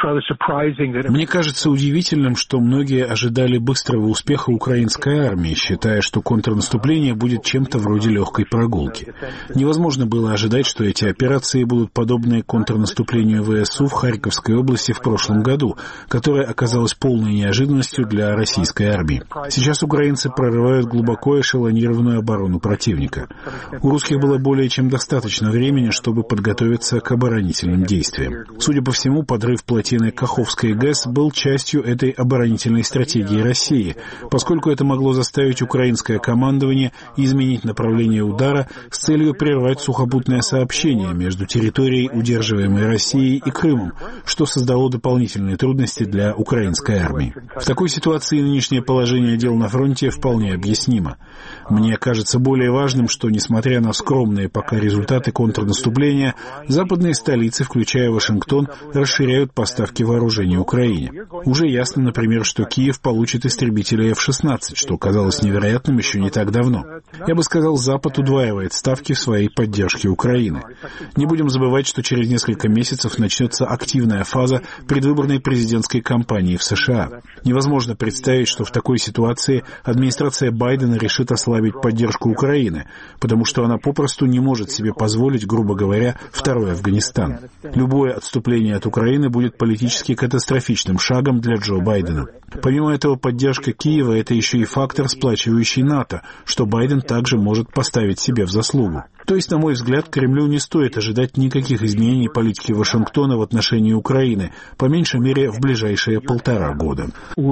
Мне кажется удивительным, что многие ожидали быстрого успеха украинской армии, считая, что контрнаступление будет чем-то вроде легкой прогулки. Невозможно было ожидать, что эти операции будут подобны контрнаступлению ВСУ в Харьковской области в прошлом году, которое оказалось полной неожиданностью для российской армии. Сейчас украинцы прорывают глубоко эшелонированную оборону противника. У русских было более чем достаточно времени, чтобы подготовиться к оборонительным действиям. Судя по всему, подрыв плотины Каховской ГЭС был частью этой оборонительной стратегии России, поскольку это могло заставить украинское командование изменить направление удара с целью прервать сухопутное сообщение между территорией, удерживаемой Россией, и Крымом, что создало дополнительные трудности для украинской армии. В такой ситуации нынешнее положение дел на фронте вполне объяснимо. Мне кажется более важным, что, несмотря на скромные пока результаты контрнаступления, западные столицы, включая Вашингтон, расширяют поставки вооружений Украине. Уже ясно, например, что Киев получит истребители F-16, что казалось невероятным еще не так давно. Я бы сказал, Запад удваивает ставки в своей поддержке Украины. Не будем забывать, что через несколько месяцев начнется активная фаза предвыборной президентской кампании в США. Невозможно представить, что в такой ситуации администрация Байдена решит ослабить поддержку Украины, потому что она попросту не может себе позволить, грубо говоря, второй Афганистан. Любое отступление от Украины будет будет политически катастрофичным шагом для Джо Байдена. Помимо этого, поддержка Киева – это еще и фактор, сплачивающий НАТО, что Байден также может поставить себе в заслугу. То есть, на мой взгляд, Кремлю не стоит ожидать никаких изменений политики Вашингтона в отношении Украины, по меньшей мере, в ближайшие 1,5 года.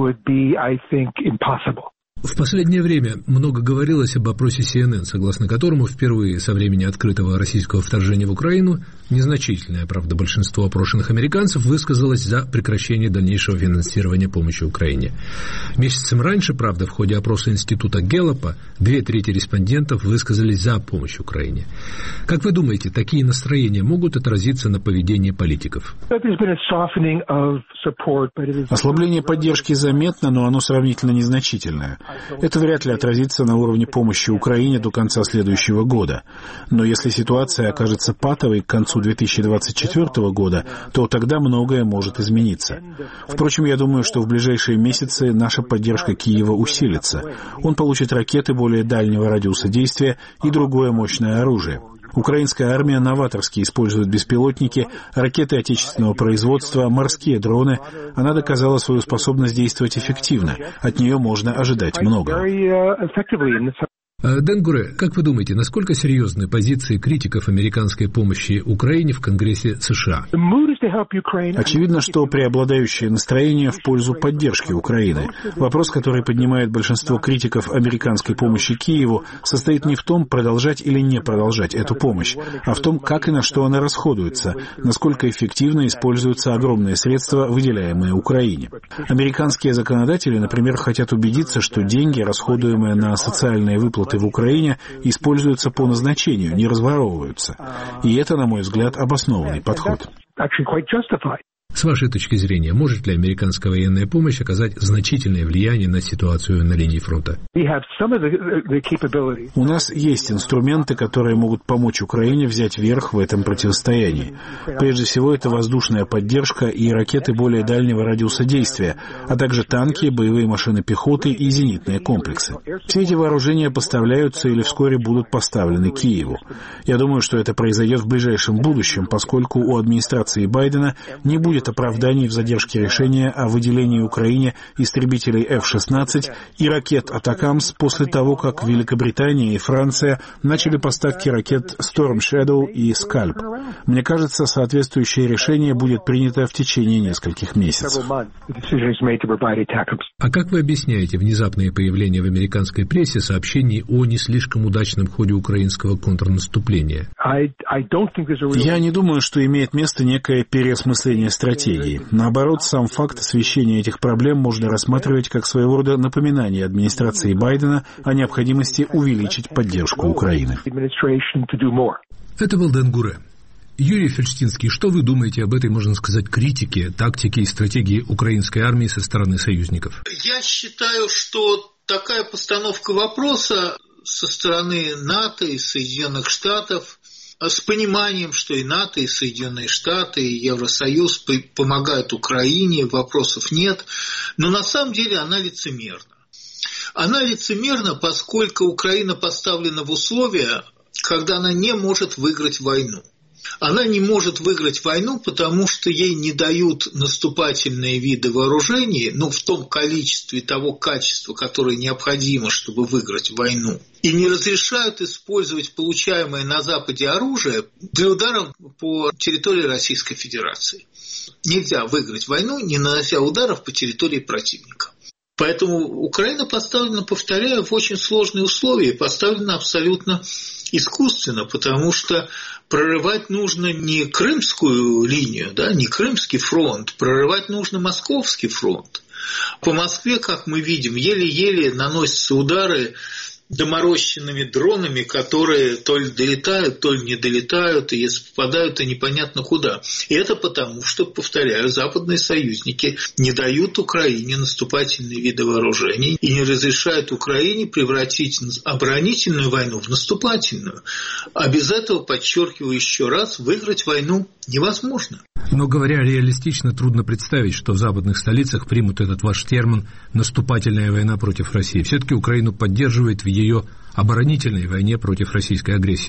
В последнее время много говорилось об опросе CNN, согласно которому впервые со времени открытого российского вторжения в Украину незначительное, правда, большинство опрошенных американцев высказалось за прекращение дальнейшего финансирования помощи Украине. Месяцем раньше, правда, в ходе опроса института Гэллопа 2/3 респондентов высказались за помощь Украине. Как вы думаете, такие настроения могут отразиться на поведении политиков? Ослабление поддержки заметно, но оно сравнительно незначительное. Это вряд ли отразится на уровне помощи Украине до конца следующего года. Но если ситуация окажется патовой к концу 2024 года, то тогда многое может измениться. Впрочем, я думаю, что в ближайшие месяцы наша поддержка Киева усилится. Он получит ракеты более дальнего радиуса действия и другое мощное оружие. Украинская армия новаторски использует беспилотники, ракеты отечественного производства, морские дроны. Она доказала свою способность действовать эффективно. От нее можно ожидать много. Дэн Гуре, как вы думаете, насколько серьезны позиции критиков американской помощи Украине в Конгрессе США? Очевидно, что преобладающее настроение в пользу поддержки Украины. Вопрос, который поднимает большинство критиков американской помощи Киеву, состоит не в том, продолжать или не продолжать эту помощь, а в том, как и на что она расходуется, насколько эффективно используются огромные средства, выделяемые Украине. Американские законодатели, например, хотят убедиться, что деньги, расходуемые на социальные выплаты в Украине, используются по назначению, не разворовываются. И это, на мой взгляд, обоснованный подход. С вашей точки зрения, может ли американская военная помощь оказать значительное влияние на ситуацию на линии фронта? У нас есть инструменты, которые могут помочь Украине взять верх в этом противостоянии. Прежде всего, это воздушная поддержка и ракеты более дальнего радиуса действия, а также танки, боевые машины пехоты и зенитные комплексы. Все эти вооружения поставляются или вскоре будут поставлены Киеву. Я думаю, что это произойдет в ближайшем будущем, поскольку у администрации Байдена не будет оправданий в задержке решения о выделении Украине истребителей F-16 и ракет «Атакамс» после того, как Великобритания и Франция начали поставки ракет Storm Shadow и Scalp. Мне кажется, соответствующее решение будет принято в течение нескольких месяцев. А как вы объясняете внезапное появление в американской прессе сообщений о не слишком удачном ходе украинского контрнаступления? Я не думаю, что имеет место некое переосмысление стратегии. Наоборот, сам факт освещения этих проблем можно рассматривать как своего рода напоминание администрации Байдена о необходимости увеличить поддержку Украины. Это был Дэн Гуре. Юрий Фельштинский, что вы думаете об этой, можно сказать, критике, тактике и стратегии украинской армии со стороны союзников? Я считаю, что такая постановка вопроса со стороны НАТО и Соединенных Штатов с пониманием, что и НАТО, и Соединенные Штаты, и Евросоюз помогают Украине, вопросов нет, но на самом деле она лицемерна. Она лицемерна, поскольку Украина поставлена в условия, когда она не может выиграть войну. Она не может выиграть войну, потому что ей не дают наступательные виды вооружений, в том количестве того качества, которое необходимо, чтобы выиграть войну, и не разрешают использовать получаемое на Западе оружие для ударов по территории Российской Федерации. Нельзя выиграть войну, не нанося ударов по территории противника. Поэтому Украина поставлена, повторяю, в очень сложные условия, поставлена абсолютно искусственно, потому что прорывать нужно не крымскую линию, не Крымский фронт, прорывать нужно Московский фронт. По Москве, как мы видим, еле-еле наносятся удары доморощенными дронами, которые то ли долетают, то ли не долетают, и если попадают, то непонятно куда. И это потому, что, повторяю, западные союзники не дают Украине наступательные виды вооружений и не разрешают Украине превратить оборонительную войну в наступательную. А без этого, подчеркиваю еще раз, выиграть войну невозможно. Но, говоря реалистично, трудно представить, что в западных столицах примут этот ваш термин «наступательная война против России». Все-таки Украину поддерживает в ее оборонительной войне против российской агрессии.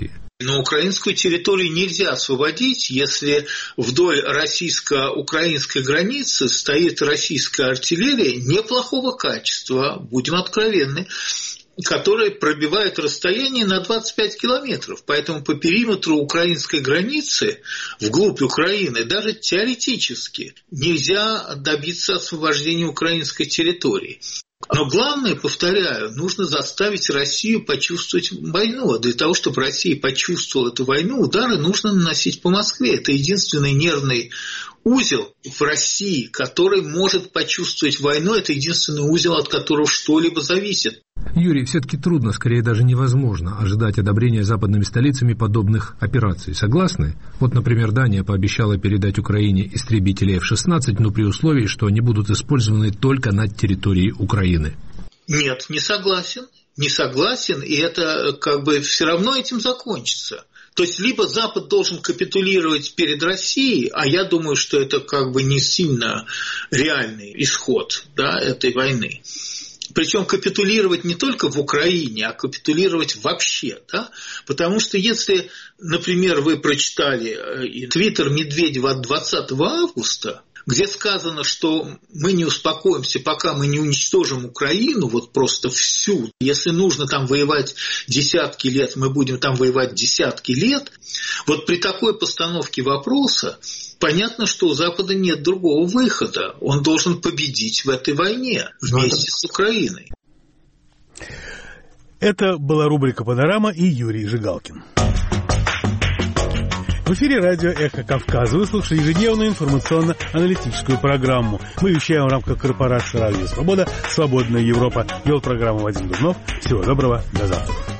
Но украинскую территорию нельзя освободить, если вдоль российско-украинской границы стоит российская артиллерия неплохого качества, будем откровенны, которая пробивает расстояние на 25 километров. Поэтому по периметру украинской границы, вглубь Украины, даже теоретически нельзя добиться освобождения украинской территории. Но главное, повторяю, нужно заставить Россию почувствовать войну. А для того, чтобы Россия почувствовала эту войну, удары нужно наносить по Москве. Это единственный нервный узел в России, который может почувствовать войну. Это единственный узел, от которого что-либо зависит. Юрий, все-таки трудно, скорее даже невозможно ожидать одобрения западными столицами подобных операций. Согласны? Вот, например, Дания пообещала передать Украине истребители F-16, но при условии, что они будут использованы только на территории Украины. Нет, не согласен. Не согласен, и это все равно этим закончится. То есть, либо Запад должен капитулировать перед Россией, а я думаю, что это не сильно реальный исход этой войны. Причем капитулировать не только в Украине, а капитулировать вообще. Потому что если, например, вы прочитали твиттер Медведева от 20 августа, где сказано, что мы не успокоимся, пока мы не уничтожим Украину, просто всю. Если нужно там воевать десятки лет, мы будем там воевать десятки лет. Вот при такой постановке вопроса понятно, что у Запада нет другого выхода. Он должен победить в этой войне вместе с Украиной. Это была рубрика «Панорама» и Юрий Жигалкин. В эфире радио «Эхо Кавказа». Вы слушаете ежедневную информационно-аналитическую программу. Мы вещаем в рамках корпорации «Радио Свобода», «Свободная Европа». Вел программу Вадим Дубнов. Всего доброго, до завтра.